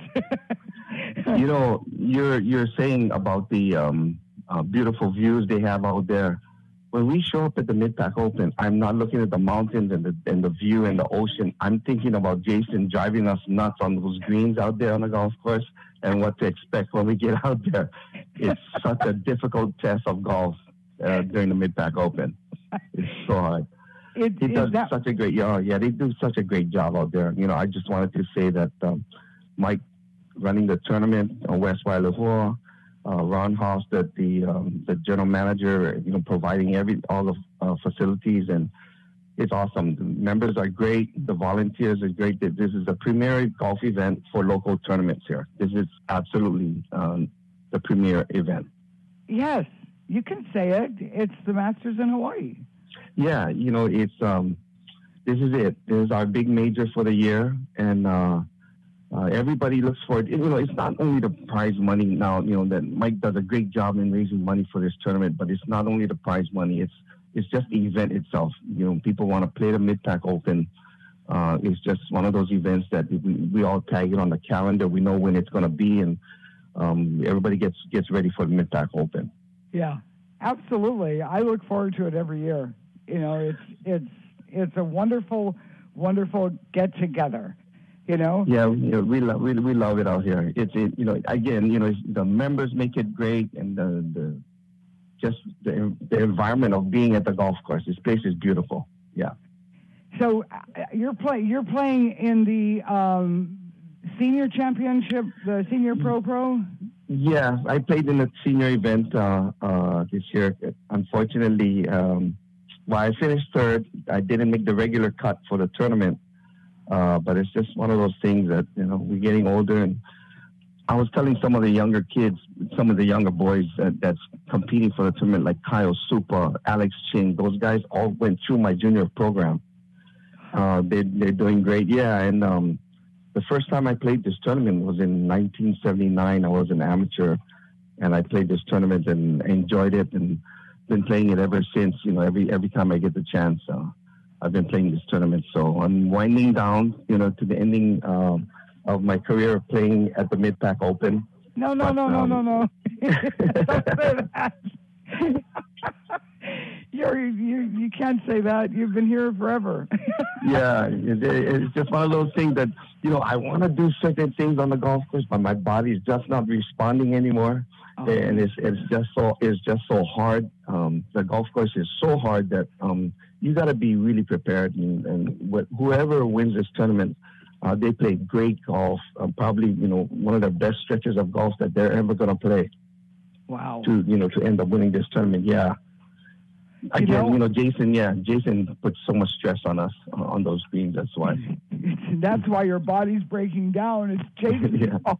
You're saying about the beautiful views they have out there. When we show up at the Mid-Pac Open, I'm not looking at the mountains and the view and the ocean. I'm thinking about Jason driving us nuts on those greens out there on the golf course and what to expect when we get out there. It's such a difficult test of golf during the Mid-Pac Open. It's so hard. He does such a great job. Yeah, they do such a great job out there. I just wanted to say that Mike running the tournament, West Waialua, Ron Haas, the general manager, providing all the facilities, and it's awesome. The members are great. The volunteers are great. This is a premier golf event for local tournaments here. This is absolutely the premier event. Yes, you can say it. It's the Masters in Hawaii. Yeah, it's this is it. This is our big major for the year, and everybody looks for it. It's not only the prize money now. That Mike does a great job in raising money for this tournament, but it's not only the prize money. It's just the event itself. People want to play the Mid-Pac Open. It's just one of those events that we all tag it on the calendar. We know when it's going to be, and everybody gets ready for the Mid-Pac Open. Yeah, absolutely. I look forward to it every year. It's a wonderful, wonderful get together. Yeah, we love it out here. The members make it great, and the environment of being at the golf course. This place is beautiful. Yeah. So you're playing in the senior championship, the senior pro. Yeah, I played in the senior event this year. Unfortunately, I finished third. I didn't make the regular cut for the tournament. But it's just one of those things that, we're getting older. And I was telling some of the younger kids, some of the younger boys that's competing for the tournament, like Kyle Supa, Alex Ching, those guys all went through my junior program. They're doing great. Yeah. And the first time I played this tournament was in 1979. I was an amateur, and I played this tournament and enjoyed it, and been playing it ever since. Every time I get the chance. I've been playing this tournament, so I'm winding down, to the ending of my career playing at the Mid-Pac Open. No. Don't say that. You can't say that. You've been here forever. Yeah, it's just one of those things that, I want to do certain things on the golf course, but my body's just not responding anymore. Oh. And it's just so hard. The golf course is so hard that you got to be really prepared. And whoever wins this tournament, they play great golf. Probably one of the best stretches of golf that they're ever going to play. Wow. To end up winning this tournament, yeah. Again, Jason puts so much stress on us on those greens. That's why. That's why your body's breaking down. It's Jason's fault.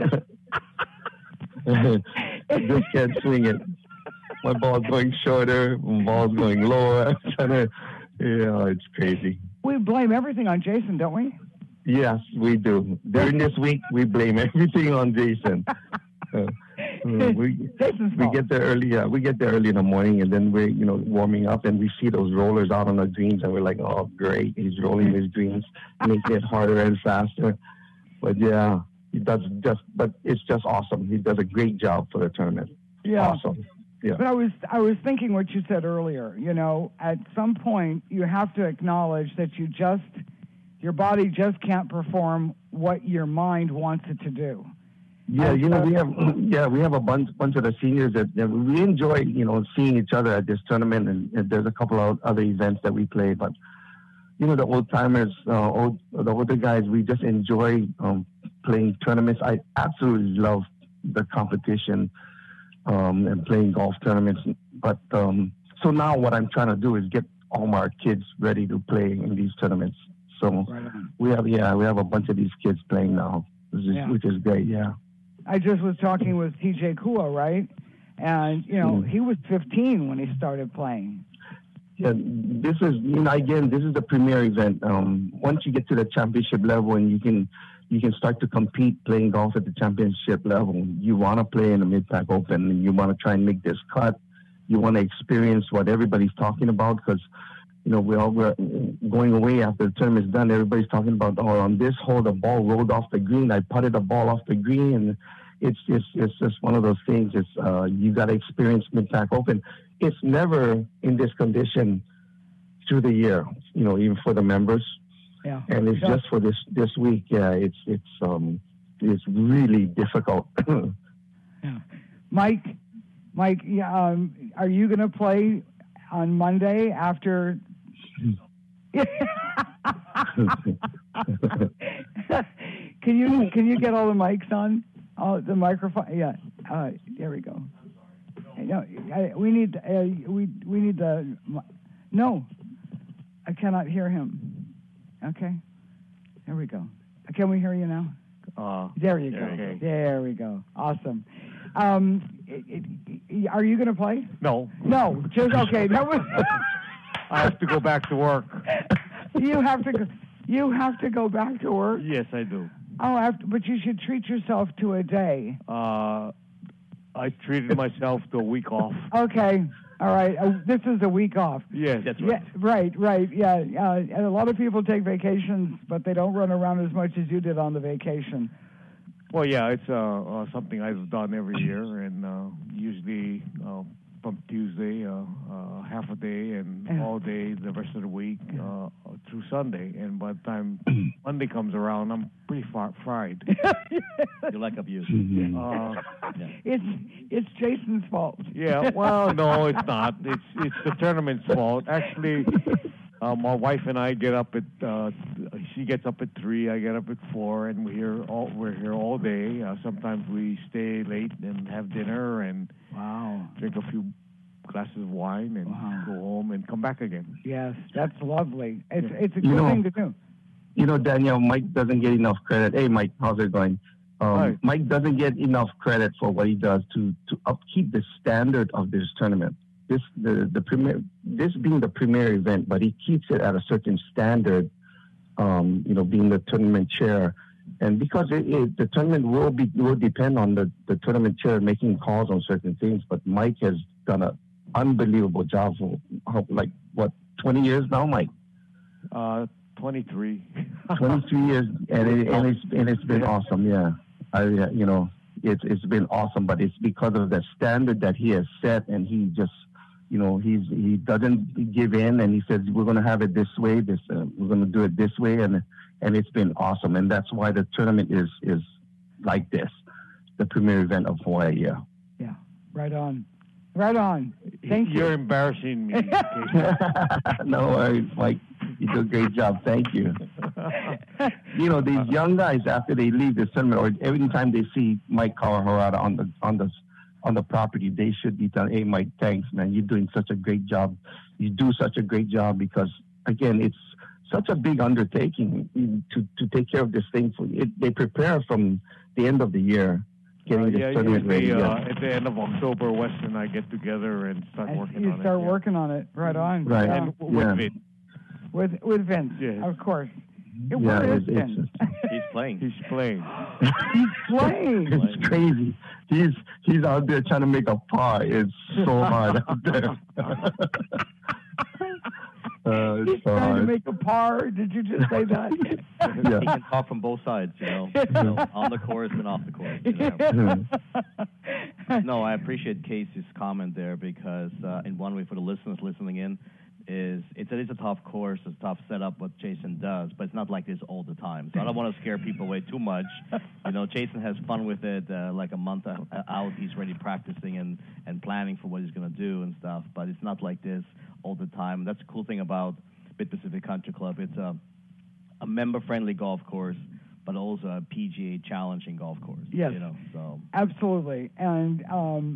I just can't swing it. My ball's going shorter, my ball's going lower. It's crazy. We blame everything on Jason, don't we? Yes, we do. During this week, we blame everything on Jason. We get there early. We get there early in the morning, and then we're warming up, and we see those rollers out on the greens, and we're like, "Oh, great! He's rolling his greens, making it harder and faster." But yeah, he does but it's just awesome. He does a great job for the tournament. Yeah, awesome. Yeah. But I was thinking what you said earlier. At some point you have to acknowledge that your body just can't perform what your mind wants it to do. Yeah, we have a bunch of the seniors that we enjoy, seeing each other at this tournament, and there's a couple of other events that we play. But the old timers, the older guys, we just enjoy playing tournaments. I absolutely love the competition. and playing golf tournaments. But so now what I'm trying to do is get all my kids ready to play in these tournaments. So we have a bunch of these kids playing now, which is great. Yeah. I just was talking with TJ Kua, right? And he was 15 when he started playing. Yeah, this is this is the premier event. Once you get to the championship level and you can start to compete playing golf at the championship level, you want to play in the Mid-Pac Open and you want to try and make this cut. You want to experience what everybody's talking about because, we're going away after the tournament's done. Everybody's talking about, on this hole, the ball rolled off the green. I putted the ball off the green. And it's just one of those things. It's you got to experience Mid-Pac Open. It's never in this condition through the year, even for the members. Yeah. And it's just for this week. Yeah, it's really difficult. Yeah. Mike, yeah, are you going to play on Monday after? Can you get all the mics on? The microphone. Yeah. There we go. No, we need the. No, I cannot hear him. Okay. There we go. Can we hear you now? There you go. Okay. There we go. Awesome. Are you going to play? No. No. Just okay. That was. I have to go back to work. You have to go. You have to go back to work. Yes, I do. Oh, but you should treat yourself to a day. I treated myself to a week off. Okay. All right. This is a week off. Yes, that's right. Yeah, right. Yeah. And a lot of people take vacations, but they don't run around as much as you did on the vacation. Well, yeah, it's something I've done every year, and usually from Tuesday, half a day, and all day the rest of the week through Sunday. And by the time Monday comes around, I'm pretty fried. You're like abused. It's Jason's fault. Yeah, well, no, it's not. It's the tournament's fault. Actually, my wife and I get up at. She gets up at 3. I get up at 4, and we're here all day. Sometimes we stay late and have dinner and drink a few glasses of wine and go home and come back again. Yes, that's lovely. It's a good thing to do. Daniel, Mike doesn't get enough credit. Hey, Mike, how's it going? Mike doesn't get enough credit for what he does to upkeep the standard of this tournament. This being the premier event, but he keeps it at a certain standard. Being the tournament chair, and because the tournament will depend on the tournament chair making calls on certain things. But Mike has done an unbelievable job for 20 years now, Mike. 23. 23 years, and it's been awesome. Yeah, it's been awesome, but it's because of the standard that he has set, and he just. He doesn't give in, and he says we're going to have it this way. We're going to do it this way, and it's been awesome, and that's why the tournament is like this, the premier event of Hawaii. Yeah. Yeah. Right on. Thank you. You're embarrassing me. No worries, Mike. You do a great job. Thank you. These young guys after they leave the tournament, or every time they see Mike Kawahara on the property, they should be telling, hey, Mike, thanks, man. You're doing such a great job. You do such a great job because, again, it's such a big undertaking to take care of this thing. They prepare from the end of the year, getting this tournament ready. At the end of October, Wes and I get together and start working on it. You start working on it. Right on. Right. Yeah. And with Vince. With Vince, yes. Of course. He's playing. He's crazy. He's out there trying to make a par. It's so hard out there. He's trying to make a par. Did you just say that? Yeah. He can talk from both sides, on the course and off the course. No, I appreciate Casey's comment there because, in one way, for the listeners listening in, it is a tough course, it's a tough setup what Jason does, but it's not like this all the time. So I don't want to scare people away too much. Jason has fun with it. Like a month out, he's already practicing and planning for what he's going to do and stuff. But it's not like this all the time. That's the cool thing about Mid-Pacific Country Club. It's a member-friendly golf course, but also a PGA challenging golf course. Yes, so absolutely. And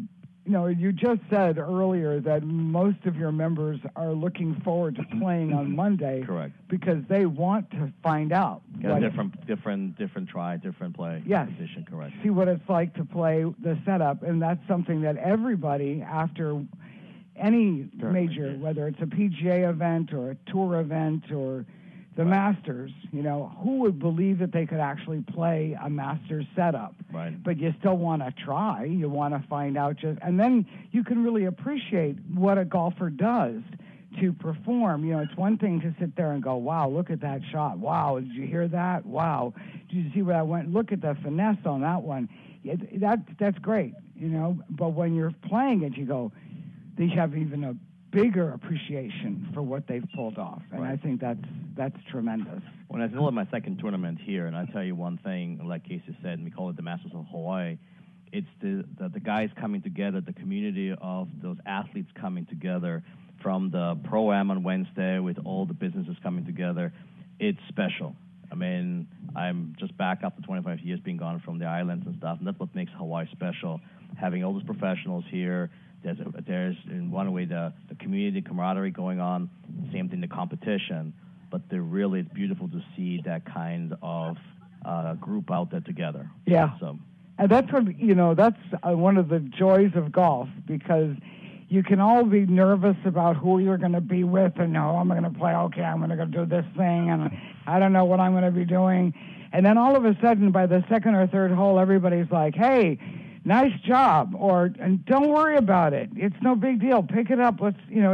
you just said earlier that most of your members are looking forward to playing on Monday. Correct. Because they want to find out. Yeah, different try, different play. Yes. Position, correct. See what it's like to play the setup, and that's something that everybody after any major, whether it's a PGA event or a tour event or the Masters, who would believe that they could actually play a Masters setup? Right. But you still want to try. You want to find out and then you can really appreciate what a golfer does to perform. It's one thing to sit there and go, wow, look at that shot. Wow, did you hear that? Wow, did you see where I went? Look at the finesse on that one. That's great, But when you're playing it, you go, they have even a bigger appreciation for what they've pulled off, and I think that's tremendous. When I was in my second tournament here, and I tell you one thing, like Casey said, and we call it the Masters of Hawaii, it's the guys coming together, the community of those athletes coming together, from the Pro-Am on Wednesday with all the businesses coming together. It's special. I mean, I'm just back after 25 years being gone from the islands and stuff, and that's what makes Hawaii special, having all those professionals here. There's in one way the community camaraderie going on, same thing, the competition, but it's beautiful to see that kind of group out there together. Yeah. So, and that's what that's one of the joys of golf, because you can all be nervous about who you're going to be with, and I'm going to play. Okay, I'm going to go do this thing, and I don't know what I'm going to be doing, and then all of a sudden, by the second or third hole, everybody's like, "Hey, nice job," and don't worry about it. It's no big deal. Pick it up.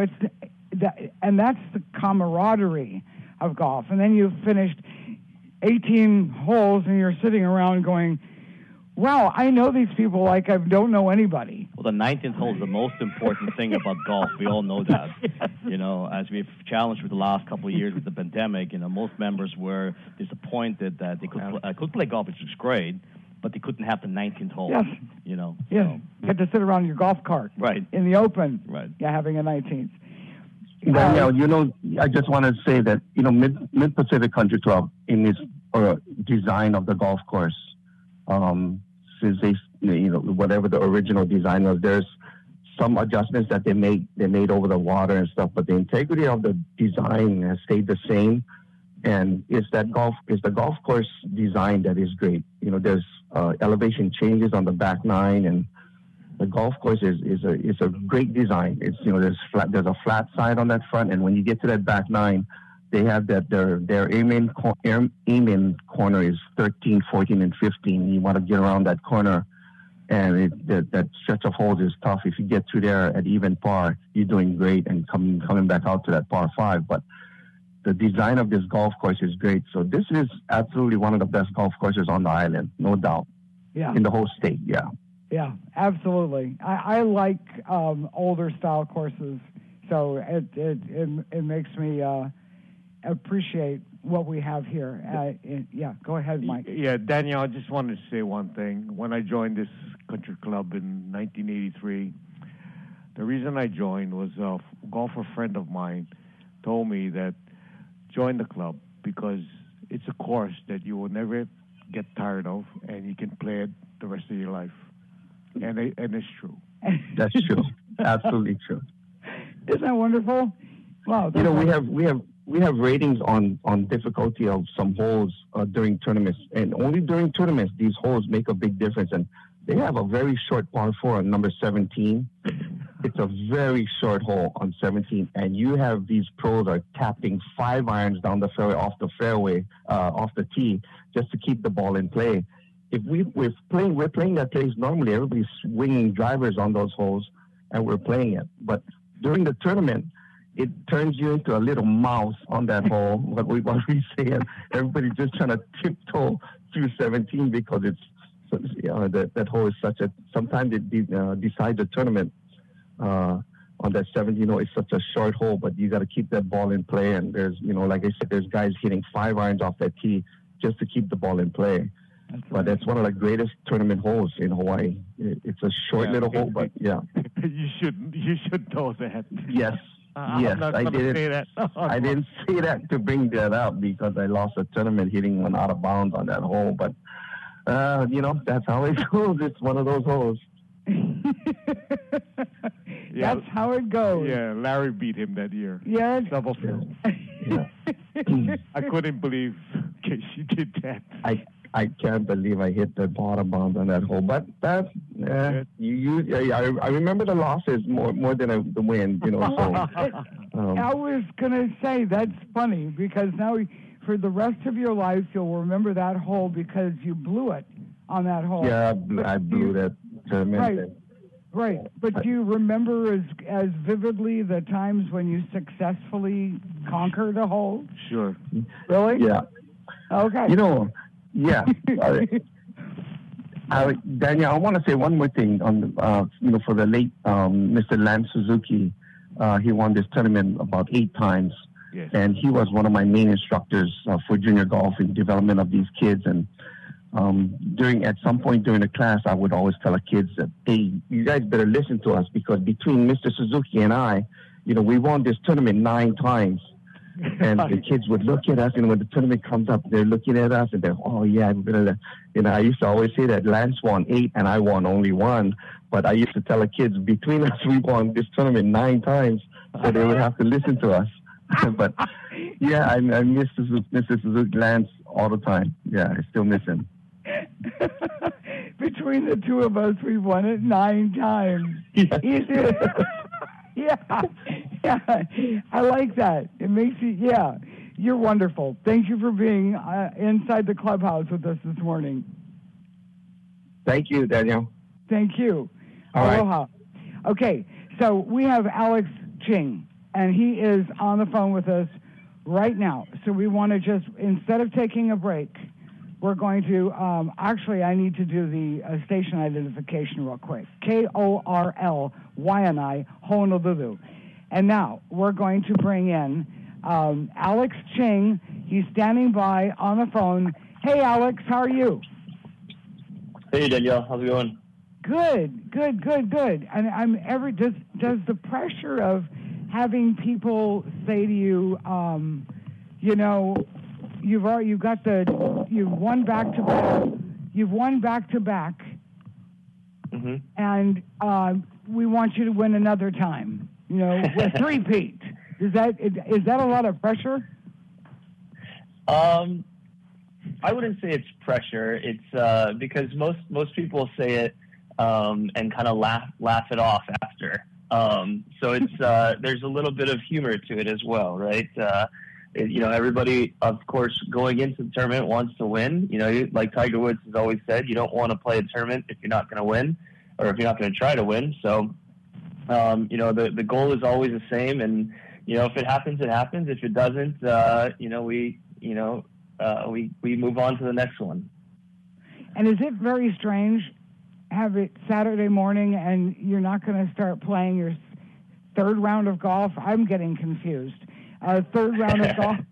And that's the camaraderie of golf. And then you've finished 18 holes and you're sitting around going, wow, I know these people like I don't know anybody. Well, the 19th hole is the most important thing about golf. We all know that. As we've challenged with the last couple of years with the pandemic, most members were disappointed that they could play golf, which is great, but they couldn't have the 19th hole. Yes. Yes. So. You had to sit around your golf cart. Right. In the open. Right. Yeah, having a 19th. Danielle, I just want to say that, Mid-Pacific Country Club, in its design of the golf course, since they, whatever the original design was, there's some adjustments that they made over the water and stuff, but the integrity of the design has stayed the same. And it's the golf course design that is great. There's elevation changes on the back nine, and the golf course is a great design. It's there's a flat side on that front, and when you get to that back nine, they have that their aim-in corner is 13, 14, and 15. You want to get around that corner, and that stretch of holes is tough. If you get through there at even par, you're doing great, and coming back out to that par 5. But the design of this golf course is great. So this is absolutely one of the best golf courses on the island, no doubt. Yeah. In the whole state, yeah. Yeah, absolutely. I like older style courses, so it makes me appreciate what we have here. Go ahead, Mike. Yeah, Daniel, I just wanted to say one thing. When I joined this country club in 1983, the reason I joined was a golfer friend of mine told me that join the club because it's a course that you will never get tired of, and you can play it the rest of your life. And it's true. That's true. Absolutely true. Isn't that wonderful? Wow. We have ratings on difficulty of some holes during tournaments, and only during tournaments these holes make a big difference. And they have a very short par 4 on number 17. It's a very short hole on 17, and you have these pros are tapping 5 irons down the fairway, off the tee, just to keep the ball in play. If we're playing that place normally, everybody's swinging drivers on those holes, and we're playing it. But during the tournament, it turns you into a little mouse on that hole. What we say, everybody's just trying to tiptoe through 17 because that hole is such a. Sometimes it decides the tournament on that 17 hole. It's such a short hole, but you got to keep that ball in play. And there's, like I said, there's guys hitting 5 irons off that tee just to keep the ball in play. But that's one of the greatest tournament holes in Hawaii. It's a short little hole, but yeah. You should know that. Yes. Yes, I didn't say that. I didn't say that to bring that up because I lost a tournament hitting one out of bounds on that hole. But, that's how it goes. It's one of those holes. That's how it goes. Yeah, Larry beat him that year. Yeah. Double fill. I couldn't believe Casey did that. I can't believe I hit the bottom bound on that hole. But that's I remember the losses more than the win. You know. So, I was gonna say that's funny because now for the rest of your life you'll remember that hole because you blew it on that hole. Yeah, I blew that tournament. Right. But do you remember as vividly the times when you successfully conquered a hole? Sure. Really? Yeah. Okay. You know. Yeah, Daniel, I want to say one more thing on for the late Mr. Lance Suzuki. He won this tournament about 8 times, yes. And he was one of my main instructors for junior golf and development of these kids. And at some point during the class, I would always tell the kids that, hey, you guys better listen to us because between Mr. Suzuki and I, we won this tournament 9 times. And the kids would look at us, and when the tournament comes up, they're looking at us, and they're, oh, yeah, I used to always say that Lance won 8, and I won only 1. But I used to tell the kids, between us, we won this tournament 9 times, so they would have to listen to us. But, yeah, I miss Mr. Suzuki Lance all the time. Yeah, I still miss him. Between the two of us, we won it 9 times. Yeah, I like that. It makes you, you're wonderful. Thank you for being inside the clubhouse with us this morning. Thank you, Daniel. Thank you. All Aloha. right. Okay, so we have Alex Ching, and he is on the phone with us right now. So we want to just, instead of taking a break, we're going to, I need to do the station identification real quick. KORLYNI, Honolulu. And now we're going to bring in Alex Ching. He's standing by on the phone. Hey, Alex, how are you? Hey, Danielle, how's it going? Good. And does the pressure of having people say to you, you've won back to back, mm-hmm. and we want you to win another time. With 3-peat. Is that a lot of pressure? I wouldn't say it's pressure. It's because most people say it and kind of laugh it off after. So it's there's a little bit of humor to it as well, right? Everybody, of course, going into the tournament wants to win. Like Tiger Woods has always said, you don't want to play a tournament if you're not going to win or if you're not going to try to win. So, the goal is always the same. And, if it happens, it happens. If it doesn't, we move on to the next one. And is it very strange, have it Saturday morning and you're not going to start playing your 3rd round of golf? I'm getting confused. 3rd round of golf.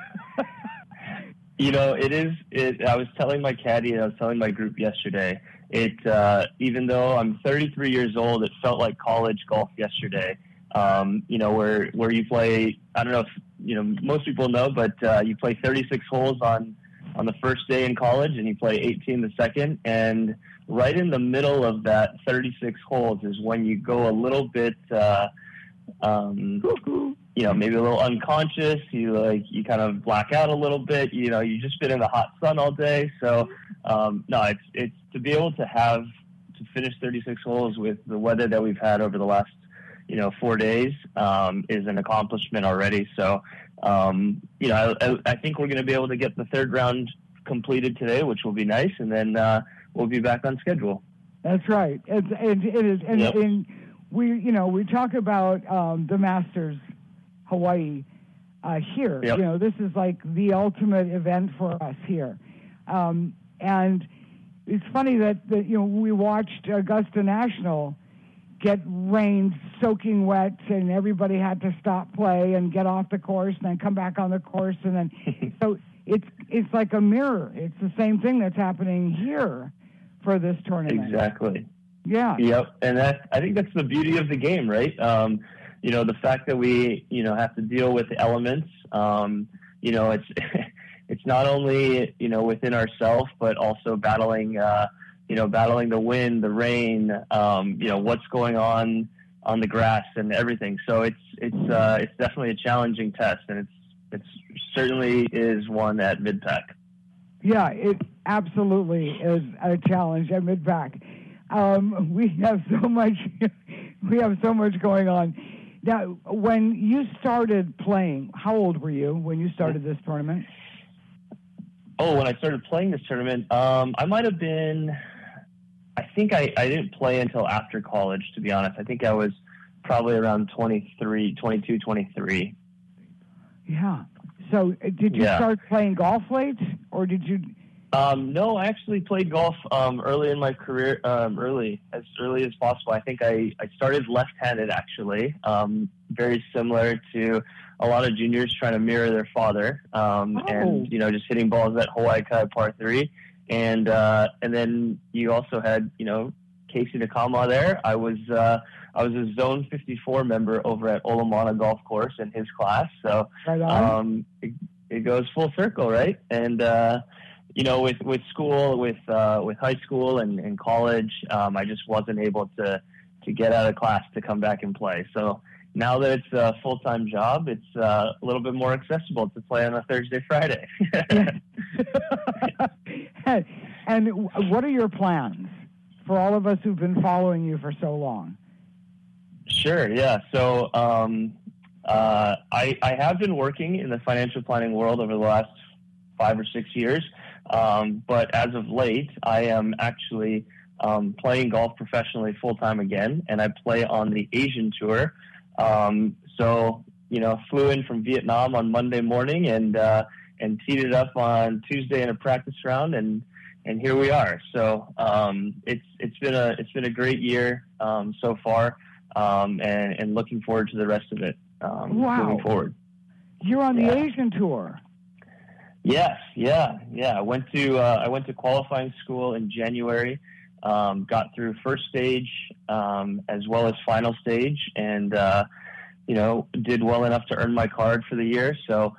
It is. I was telling my caddy and I was telling my group yesterday. Even though I'm 33 years old, it felt like college golf yesterday. Where you play. I don't know if most people know, but you play 36 holes on the first day in college, and you play 18 the second. And right in the middle of that 36 holes is when you go a little bit. Maybe a little unconscious. You kind of black out a little bit. You just been in the hot sun all day. So, it's to be able to finish 36 holes with the weather that we've had over the last, 4 days, is an accomplishment already. So, I think we're going to be able to get the 3rd round completed today, which will be nice. And then, we'll be back on schedule. That's right. It is. And, yep. and we talk about, the Masters Hawaii here. Yep. This is like the ultimate event for us here. And it's funny that we watched Augusta National get rain soaking wet, and everybody had to stop play and get off the course and then come back on the course. And then so it's like a mirror. It's the same thing that's happening here for this tournament. Exactly. Yeah. Yep. And I think that's the beauty of the game, right? The fact that we, have to deal with the elements, it's not only, within ourselves, but also battling, battling the wind, the rain, what's going on the grass and everything. So it's definitely a challenging test, and it certainly is one at Mid-Pac. Yeah, it absolutely is a challenge at Mid-Pac. We have so much going on. Now, when you started playing, how old were you when you started this tournament? Oh, when I started playing this tournament, I might have been, I think I didn't play until after college, to be honest. I think I was probably around 22, 23. Yeah. So did you start playing golf late, or did you? No, I actually played golf early in my career, as early as possible. I think I started left-handed, actually, very similar to a lot of juniors trying to mirror their father, and just hitting balls at Hawaii Kai par 3. And then you also had, Casey Nakama there. I was a Zone 54 member over at Olamana Golf Course in his class. So it goes full circle, right? And with school, with high school and college, I just wasn't able to get out of class to come back and play. So now that it's a full-time job, it's a little bit more accessible to play on a Thursday, Friday. And what are your plans for all of us who've been following you for so long? Sure, yeah. So I have been working in the financial planning world over the last 5 or 6 years, but as of late, I am actually playing golf professionally full-time again, and I play on the Asian Tour. Flew in from Vietnam on Monday morning and teed it up on Tuesday in a practice round, and here we are. So it's been a great year so far, and looking forward to the rest of it. Moving forward. You're on the Asian Tour. Yes, yeah. I went to qualifying school in January. Got through first stage as well as final stage, and did well enough to earn my card for the year. So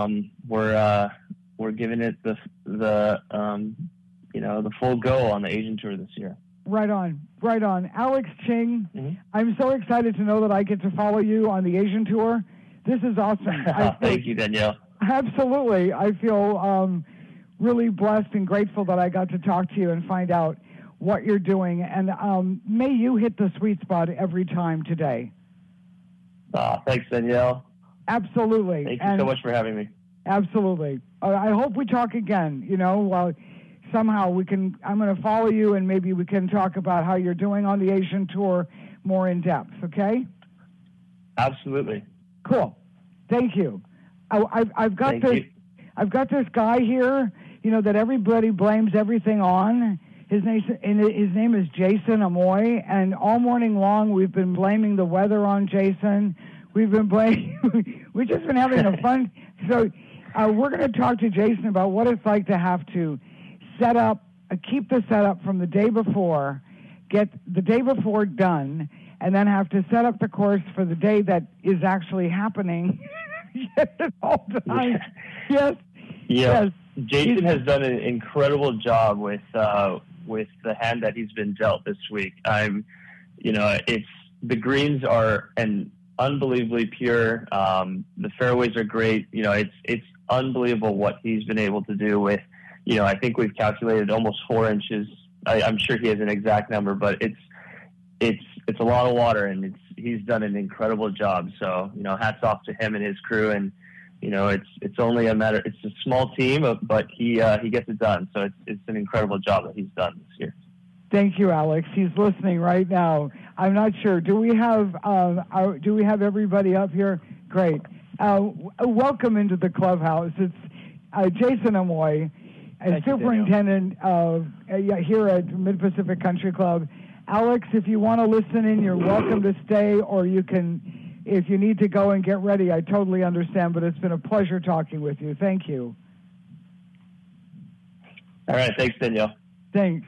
we're giving it the full go on the Asian Tour this year. Right on. Alex Ching, I'm so excited to know that I get to follow you on the Asian Tour. This is awesome. Thank you, Danielle. Absolutely. I feel really blessed and grateful that I got to talk to you and find out what you're doing. And may you hit the sweet spot every time today. Thanks, Danielle. Absolutely. Thank you so much for having me. Absolutely. I hope we talk again, somehow I'm going to follow you, and maybe we can talk about how you're doing on the Asian Tour more in depth, okay? Absolutely. Cool. Thank you. I've got this guy here, that everybody blames everything on. His name is Jason Amoy, and all morning long we've been blaming the weather on Jason. We've just been having a fun. So we're going to talk to Jason about what it's like to have to keep the setup from the day before, get the day before done, and then have to set up the course for the day that is actually happening. All the time. Yes. Jason has done an incredible job with the hand that he's been dealt this week. The greens are unbelievably pure. The fairways are great. It's unbelievable what he's been able to do with. I think we've calculated almost 4 inches. I'm sure he has an exact number, but it's a lot of water, and he's done an incredible job. So, hats off to him and his crew. And, it's only a matter, it's a small team, but he gets it done. So it's an incredible job that he's done this year. Thank you, Alex. He's listening right now. I'm not sure. Do we have everybody up here? Great. Welcome into the clubhouse. It's Jason Amoy, superintendent here at Mid-Pacific Country Club. Alex, if you want to listen in, you're welcome to stay, or you can, if you need to go and get ready, I totally understand, but it's been a pleasure talking with you. Thank you. All right. Thanks, Danielle. Thanks.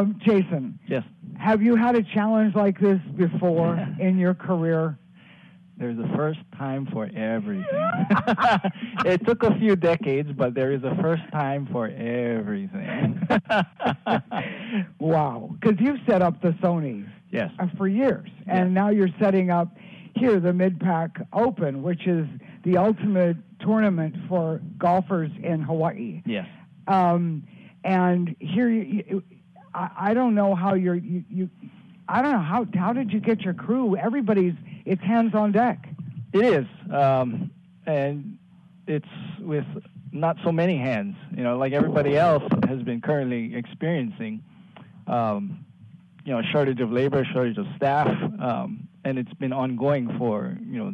Jason. Yes. Have you had a challenge like this before in your career? There's a first time for everything. It took a few decades, but there is a first time for everything. Wow. Because you've set up the Sony Yes. For years. And now you're setting up here the Mid-Pac Open, which is the ultimate tournament for golfers in Hawaii. Yes. And here, I don't know how I don't know how did you get your crew? It's hands on deck. It is, and it's with not so many hands. You know, like everybody else has been currently experiencing. Shortage of labor, shortage of staff, and it's been ongoing for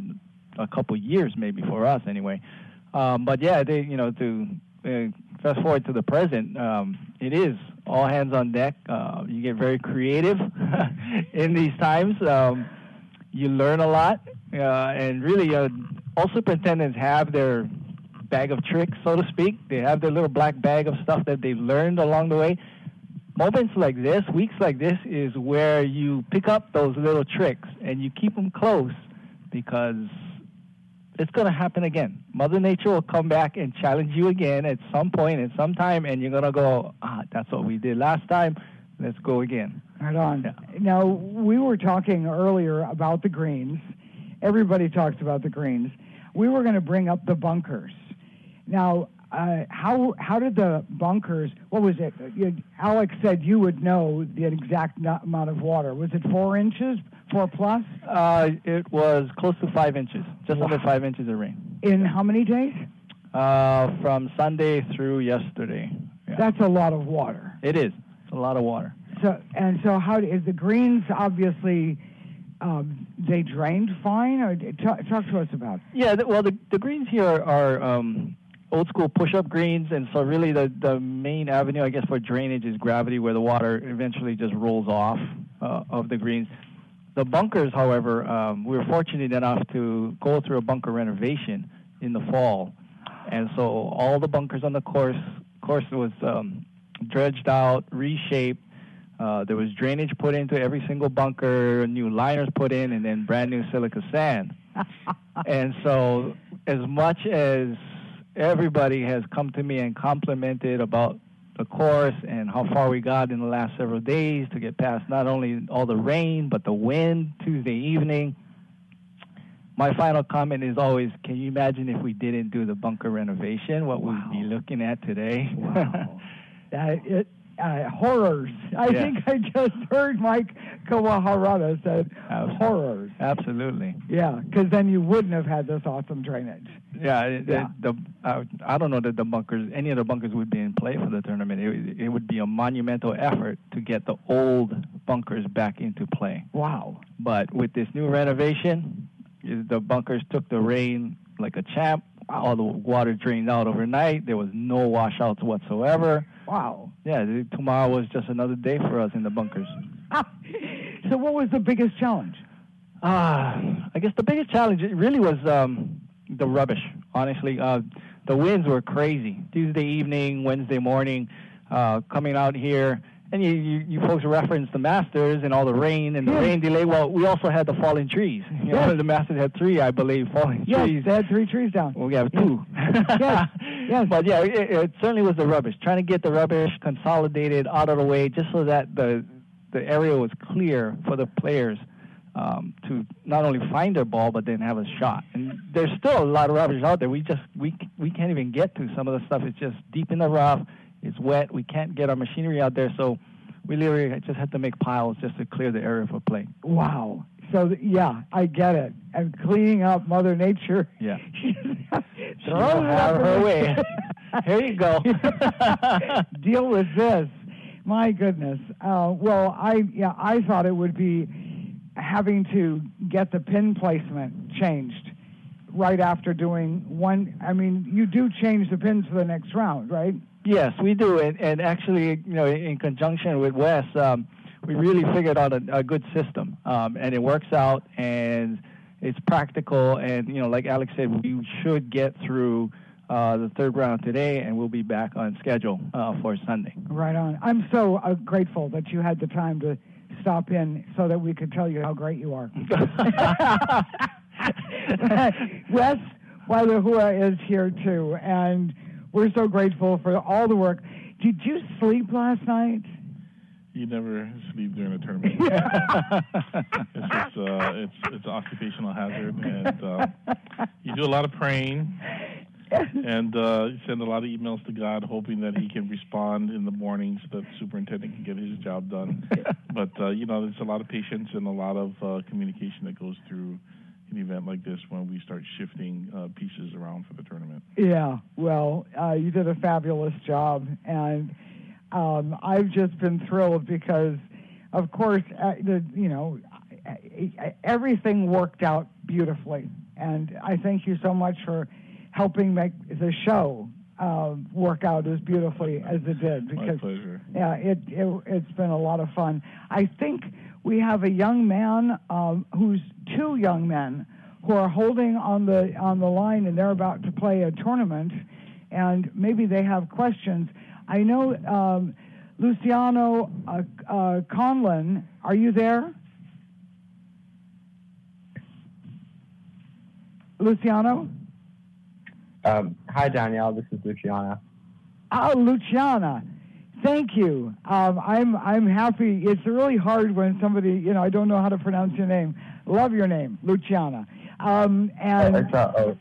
a couple years, maybe for us anyway. But yeah, to fast forward to the present, it is all hands on deck. You get very creative in these times. You learn a lot, and really, all superintendents have their bag of tricks, so to speak. They have their little black bag of stuff that they've learned along the way. Moments like this, weeks like this, is where you pick up those little tricks and you keep them close, because it's going to happen again. Mother Nature will come back and challenge you again at some point, at some time, and you're going to go, that's what we did last time. Let's go again. Right on. Yeah. Now, we were talking earlier about the greens. Everybody talks about the greens. We were going to bring up the bunkers. Now, how did the bunkers, what was it? Alex said you would know the exact amount of water. Was it 4 inches, 4 plus? It was close to 5 inches, just under 5 inches of rain. In how many days? From Sunday through yesterday. Yeah. That's a lot of water. It is. It's a lot of water. So how is the greens obviously, they drained fine? Or talk to us about it. Yeah, the greens here are old school push-up greens, and so really the main avenue, I guess, for drainage is gravity, where the water eventually just rolls off of the greens. The bunkers, however, we were fortunate enough to go through a bunker renovation in the fall, and so all the bunkers on the course was dredged out, reshaped. There was drainage put into every single bunker, new liners put in, and then brand new silica sand. And so as much as everybody has come to me and complimented about the course and how far we got in the last several days to get past not only all the rain, but the wind Tuesday evening, my final comment is always, can you imagine if we didn't do the bunker renovation, what we'd be looking at today? Wow. Horrors. I think I just heard Mike Kawaharada said horrors. Absolutely. Yeah, because then you wouldn't have had this awesome drainage. Yeah, I don't know that any of the bunkers would be in play for the tournament. It would be a monumental effort to get the old bunkers back into play. Wow. But with this new renovation, the bunkers took the rain like a champ. All the water drained out overnight. There was no washouts whatsoever. Wow. Yeah, tomorrow was just another day for us in the bunkers. So what was the biggest challenge? I guess the biggest challenge really was the rubbish, honestly. The winds were crazy. Tuesday evening, Wednesday morning, coming out here. And you folks referenced the Masters and all the rain and the rain delay. Well, we also had the falling trees. You know, the Masters had 3, I believe, falling trees. Yes, they had 3 trees down. Well, we have 2. Yes. But yeah, it certainly was the rubbish. Trying to get the rubbish consolidated out of the way just so that the area was clear for the players to not only find their ball, but then have a shot. And there's still a lot of rubbish out there. We can't even get to some of the stuff. It's just deep in the rough. It's wet. We can't get our machinery out there, so we literally just had to make piles just to clear the area for play. Wow. So, I get it. And cleaning up Mother Nature. Yeah. She'll have her way. Here you go. Deal with this. My goodness. I thought it would be having to get the pin placement changed right after doing one. I mean, you do change the pins for the next round, right? Yes, we do, and actually, in conjunction with Wes, we really figured out a good system, and it works out, and it's practical, and like Alex said, we should get through the third round today, and we'll be back on schedule for Sunday. Right on. I'm so grateful that you had the time to stop in so that we could tell you how great you are. Wes Wailahua is here too, and we're so grateful for all the work. Did you sleep last night? You never sleep during a tournament. It's an occupational hazard, and you do a lot of praying, and you send a lot of emails to God, hoping that He can respond in the morning so that the superintendent can get his job done. But there's a lot of patience and a lot of communication that goes through an event like this when we start shifting pieces around for the tournament. Yeah, well, you did a fabulous job, and I've just been thrilled because, of course, everything worked out beautifully, and I thank you so much for helping make the show work out as beautifully as it did. Because, my pleasure. Yeah, it's been a lot of fun. I think we have a young man two young men who are holding on the line, and they're about to play a tournament, and maybe they have questions. I know Luciano Conlon, are you there? Luciano? Hi, Danielle. This is Luciana. Oh, Luciana. Thank you. I'm happy. It's really hard when somebody, I don't know how to pronounce your name. Love your name, Luciana. And Sorry,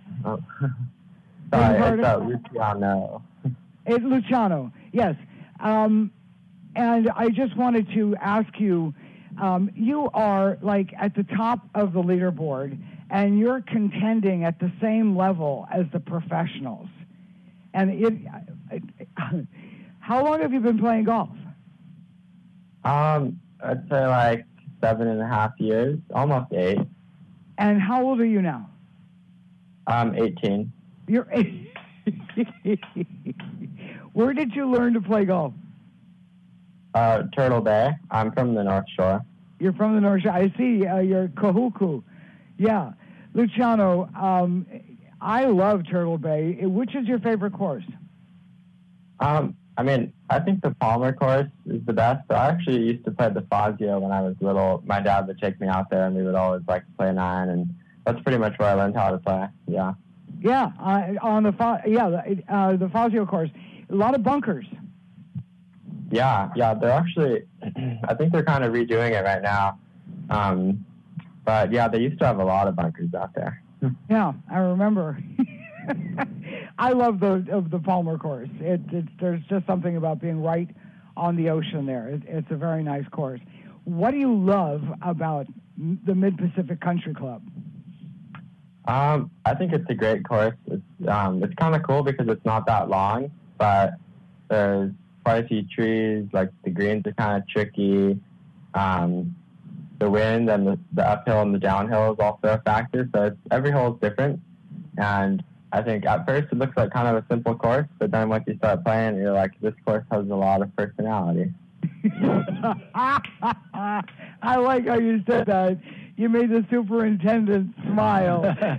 it's Luciano. It's Luciano, yes. And I just wanted to ask you, you are like at the top of the leaderboard, and you're contending at the same level as the professionals. And how long have you been playing golf? I'd say like 7.5 years, almost 8. And how old are you now? I'm 18. You're 18. Where did you learn to play golf? Turtle Bay. I'm from the North Shore. You're from the North Shore. I see. You're Kahuku. Yeah. Luciano, I love Turtle Bay. Which is your favorite course? I think the Palmer course is the best. So I actually used to play the Fazio when I was little. My dad would take me out there, and we would always like to play 9, and that's pretty much where I learned how to play. Yeah. Yeah, on the Fazio course, a lot of bunkers. Yeah, they're actually, I think they're kind of redoing it right now. But yeah, they used to have a lot of bunkers out there. Yeah, I remember. I love the Palmer course. There's just something about being right on the ocean there. It's a very nice course. What do you love about the Mid-Pacific Country Club? I think it's a great course. It's kind of cool because it's not that long, but there's quite a few trees. Like the greens are kind of tricky. The wind and the uphill and the downhill is also a factor. So every hole is different. And I think at first it looks like kind of a simple course, but then once you start playing, you're like, this course has a lot of personality. I like how you said that. You made the superintendent smile.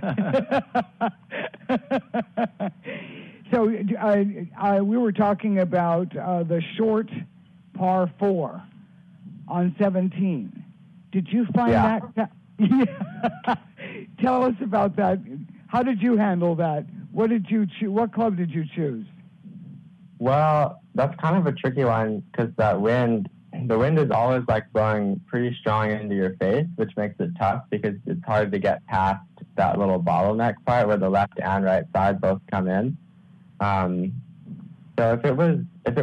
So we were talking about the short par 4 on 17. Did you find that? Tell us about that. How did you handle that? What did you What club did you choose? Well, that's kind of a tricky one because the wind is always like blowing pretty strong into your face, which makes it tough because it's hard to get past that little bottleneck part where the left and right side both come in. So if it was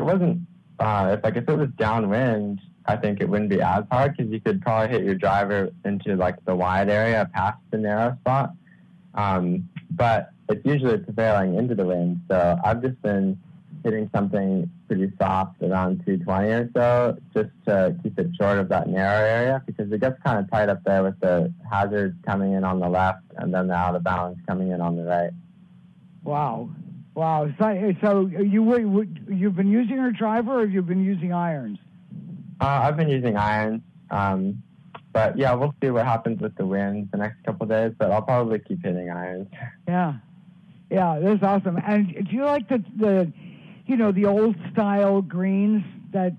downwind, I think it wouldn't be as hard because you could probably hit your driver into like the wide area past the narrow spot. But it's usually prevailing into the wind. So I've just been hitting something pretty soft around 220 or so just to keep it short of that narrow area because it gets kind of tight up there with the hazards coming in on the left and then the out of bounds coming in on the right. Wow. So you've been using your driver or have you been using irons? I've been using irons. But yeah, we'll see what happens with the wind the next couple of days, but I'll probably keep hitting irons. Yeah, that's awesome. And do you like the old style greens that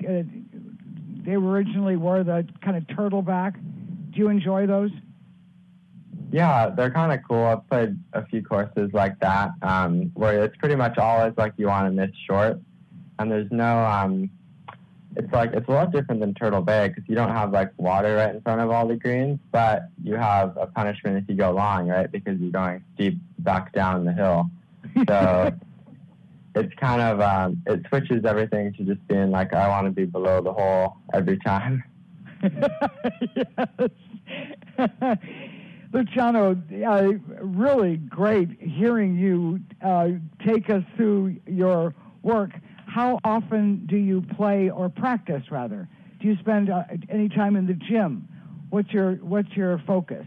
they originally were, the kind of turtleback? Do you enjoy those? Yeah, they're kind of cool. I've played a few courses like that, where it's pretty much always like you want to miss short, and there's no. It's a lot different than Turtle Bay because you don't have like water right in front of all the greens, but you have a punishment if you go long, right? Because you're going steep back down the hill. So it's kind of it switches everything to just being like I want to be below the hole every time. Yes. Luciano, really great hearing you take us through your work. How often do you play or practice, rather? Do you spend any time in the gym? What's your focus?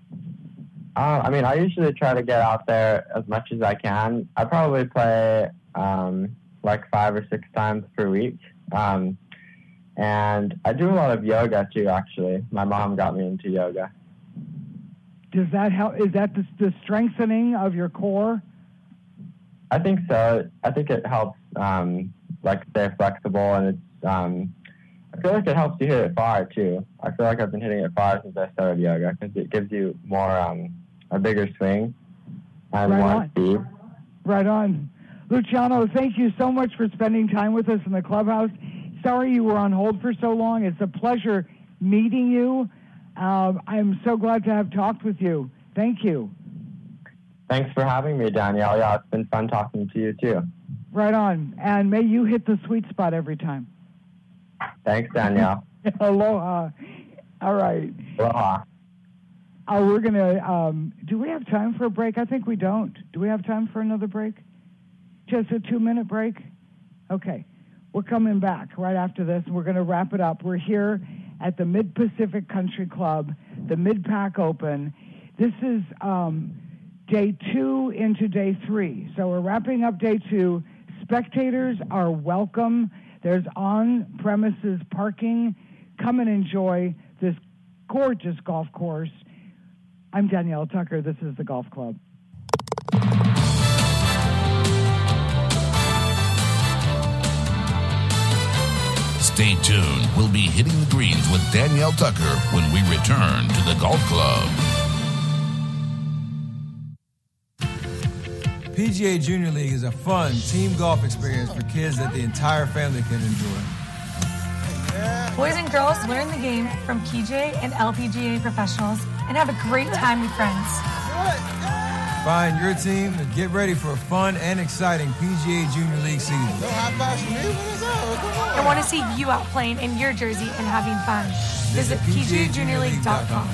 I usually try to get out there as much as I can. I probably play like 5 or 6 times per week. And I do a lot of yoga, too, actually. My mom got me into yoga. Does that help? Is that the strengthening of your core? I think so. I think it helps stay flexible, and it's I feel like it helps you hit it far too. I feel like I've been hitting it far since I started yoga because it gives you more a bigger swing and more speed. Right on. Luciano, thank you so much for spending time with us in the clubhouse. Sorry you were on hold for so long. It's a pleasure meeting you. I'm so glad to have talked with you. Thank you. Thanks for having me, Danielle. Yeah, it's been fun talking to you, too. Right on. And may you hit the sweet spot every time. Thanks, Danielle. Aloha. All right. Aloha. We're going to, do we have time for a break? I think we don't. Do we have time for another break? Just a 2-minute break? Okay. We're coming back right after this. We're going to wrap it up. We're here at the Mid-Pacific Country Club, the Mid-Pac Open. This is day 2 into day 3. So we're wrapping up day 2. Spectators are welcome. There's on-premises parking. Come and enjoy this gorgeous golf course. I'm Danielle Tucker. This is the Golf Club. Stay tuned. We'll be hitting the greens with Danielle Tucker when we return to the Golf Club. PGA Junior League is a fun team golf experience for kids that the entire family can enjoy. Boys and girls learn the game from PGA and LPGA professionals and have a great time with friends. Find your team and get ready for a fun and exciting PGA Junior League season. I want to see you out playing in your jersey and having fun. Visit PGAJuniorLeague.com.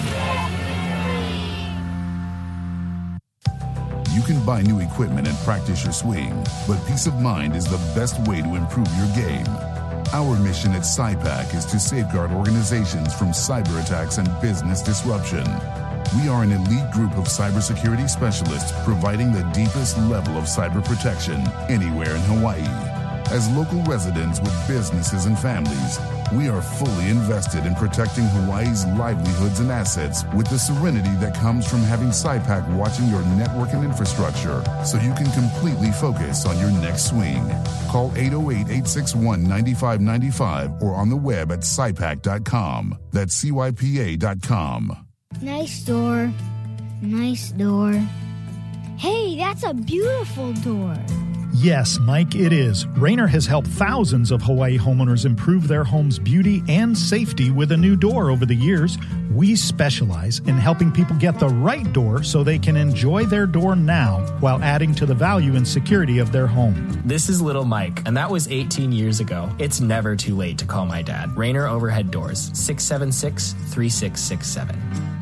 You can buy new equipment and practice your swing, but peace of mind is the best way to improve your game. Our mission at SIPAC is to safeguard organizations from cyber attacks and business disruption. We are an elite group of cybersecurity specialists providing the deepest level of cyber protection anywhere in Hawaii. As local residents with businesses and families, we are fully invested in protecting Hawaii's livelihoods and assets with the serenity that comes from having SIPAC watching your network and infrastructure so you can completely focus on your next swing. Call 808-861-9595 or on the web at SIPAC.com. That's CYPA.com. Nice door. Nice door. Hey, that's a beautiful door. Yes, Mike, it is. Rainer has helped thousands of Hawaii homeowners improve their home's beauty and safety with a new door over the years. We specialize in helping people get the right door so they can enjoy their door now while adding to the value and security of their home. This is Little Mike, and that was 18 years ago. It's never too late to call my dad. Rainer Overhead Doors, 676-3667.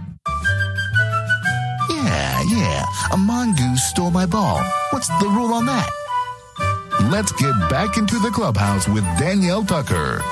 Yeah, a mongoose stole my ball. What's the rule on that? Let's get back into the clubhouse with Danielle Tucker.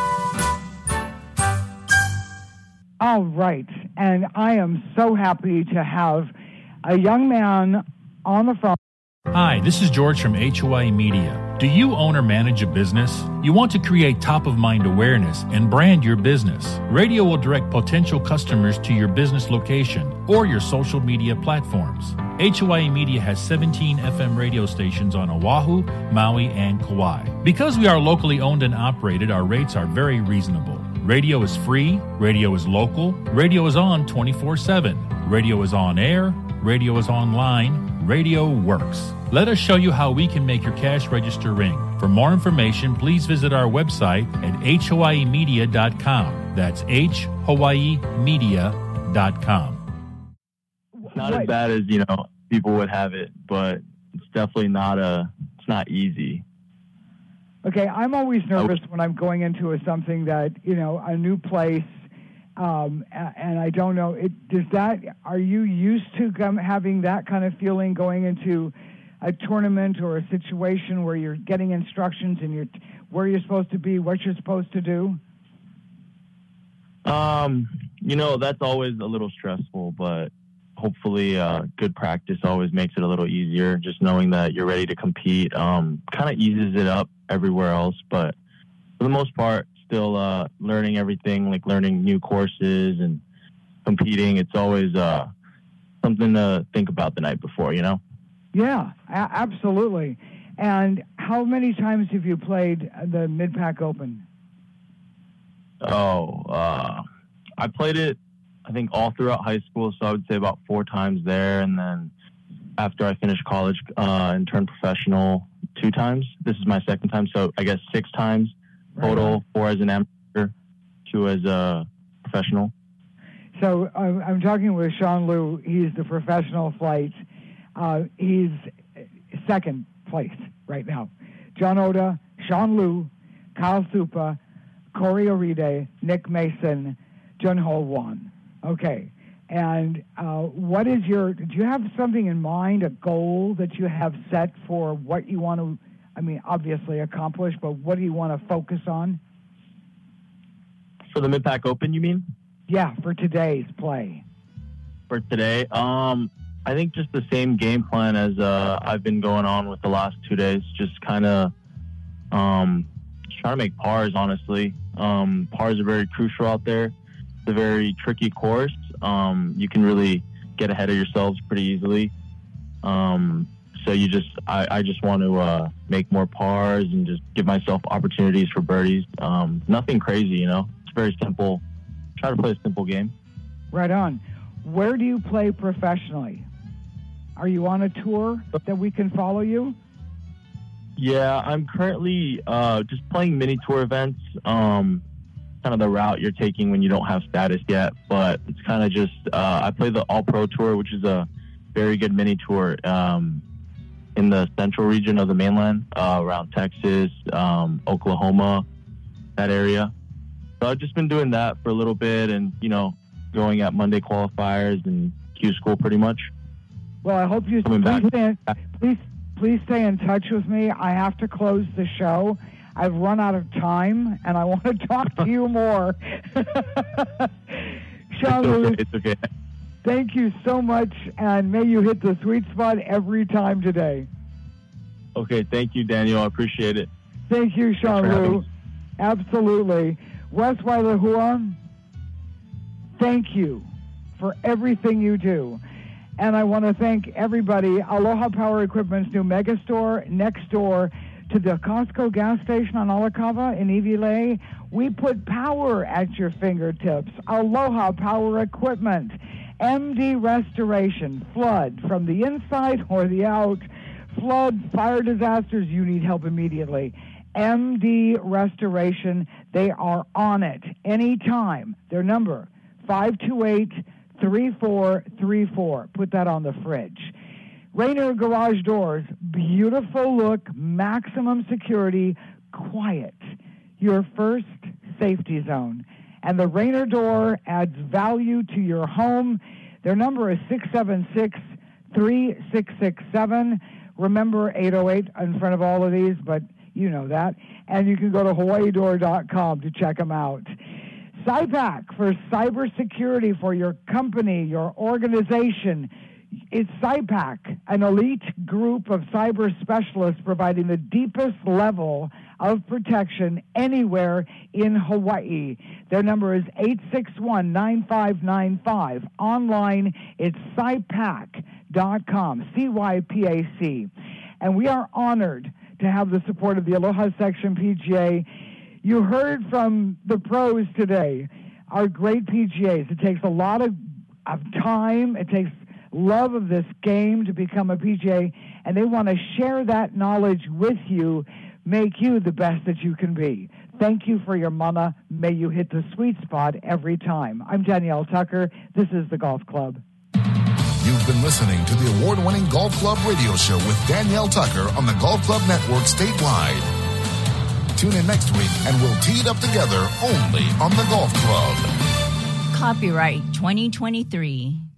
All right, and I am so happy to have a young man on the phone. Hi, this is George from HOI Media. Do you own or manage a business? You want to create top-of-mind awareness and brand your business. Radio will direct potential customers to your business location or your social media platforms. HOI Media has 17 FM radio stations on Oahu, Maui, and Kauai. Because we are locally owned and operated, our rates are very reasonable. Radio is free, radio is local, radio is on 24/7, radio is on air, radio is online, radio works. Let us show you how we can make your cash register ring. For more information, please visit our website at hhawaiimedia.com. That's hhawaiimedia.com. It's not as bad as, people would have it, but it's definitely it's not easy. Okay, I'm always nervous when I'm going into something that, a new place, and I don't know. Are you used to having that kind of feeling going into a tournament or a situation where you're getting instructions and where you're supposed to be, what you're supposed to do? That's always a little stressful, but hopefully good practice always makes it a little easier. Just knowing that you're ready to compete kind of eases it up everywhere else. But for the most part, still learning everything, like learning new courses and competing. It's always something to think about the night before, Yeah, absolutely. And how many times have you played the Mid-Pac Open? I played it, I think, all throughout high school, so I would say about 4 times there. And then after I finished college and turned professional 2 times. This is my 2nd time, so I guess 6 times total, 4 as an amateur, 2 as a professional. So I'm talking with Sean Liu. He's the professional flight. He's 2nd place right now. John Oda, Sean Liu, Kyle Supa, Corey Oride, Nick Mason, Junho Wan. Okay. And do you have something in mind, a goal that you have set for what you want to, obviously accomplish, but what do you want to focus on? For the Mid-Pac Open, you mean? Yeah, for today's play. For today, I think just the same game plan as I've been going on with the last 2 days. Just kind of trying to make pars, honestly. Pars are very crucial out there. It's a very tricky course. You can really get ahead of yourselves pretty easily. So I just want to make more pars and just give myself opportunities for birdies. Nothing crazy, It's very simple. Try to play a simple game. Right on. Where do you play professionally? Are you on a tour that we can follow you? Yeah, I'm currently just playing mini tour events. Kind of the route you're taking when you don't have status yet, but it's kind of just I play the All Pro Tour, which is a very good mini tour in the central region of the mainland, around Texas, Oklahoma, that area. So I've just been doing that for a little bit, and going at Monday qualifiers and Q school pretty much. Well, I hope you please stay in touch with me. I have to close the show. I've run out of time, and I want to talk to you more. Sean, it's okay. Thank you so much, and may you hit the sweet spot every time today. Okay, thank you, Daniel. I appreciate it. Thank you, Sean Liu. Absolutely. Wes Wailahua, thank you for everything you do. And I want to thank everybody. Aloha Power Equipment's new mega store next door to the Costco gas station on Alakava in Iwilei. We put power at your fingertips. Aloha Power Equipment. MD Restoration. Flood from the inside or the out. Flood, fire disasters, you need help immediately. MD Restoration. They are on it anytime. Their number, 528-3434. Put that on the fridge. Rainer Garage Doors, beautiful look, maximum security, quiet. Your first safety zone. And the Rainer door adds value to your home. Their number is 676-3667. Remember 808 in front of all of these, but you know that. And you can go to hawaiidoor.com to check them out. CyPac for cybersecurity for your company, your organization. It's CyPac, an elite group of cyber specialists providing the deepest level of protection anywhere in Hawaii. Their number is 861-9595. Online, it's CyPac.com, CYPAC. And we are honored to have the support of the Aloha Section PGA. You heard from the pros today, our great PGAs. It takes a lot of time. It takes love of this game to become a PGA, and they want to share that knowledge with you, make you the best that you can be. Thank you for your mana. May you hit the sweet spot every time. I'm Danielle Tucker. This is the Golf Club. You've been listening to the award-winning Golf Club radio show with Danielle Tucker on the Golf Club Network statewide. Tune in next week and we'll tee it up together only on the Golf Club. Copyright 2023.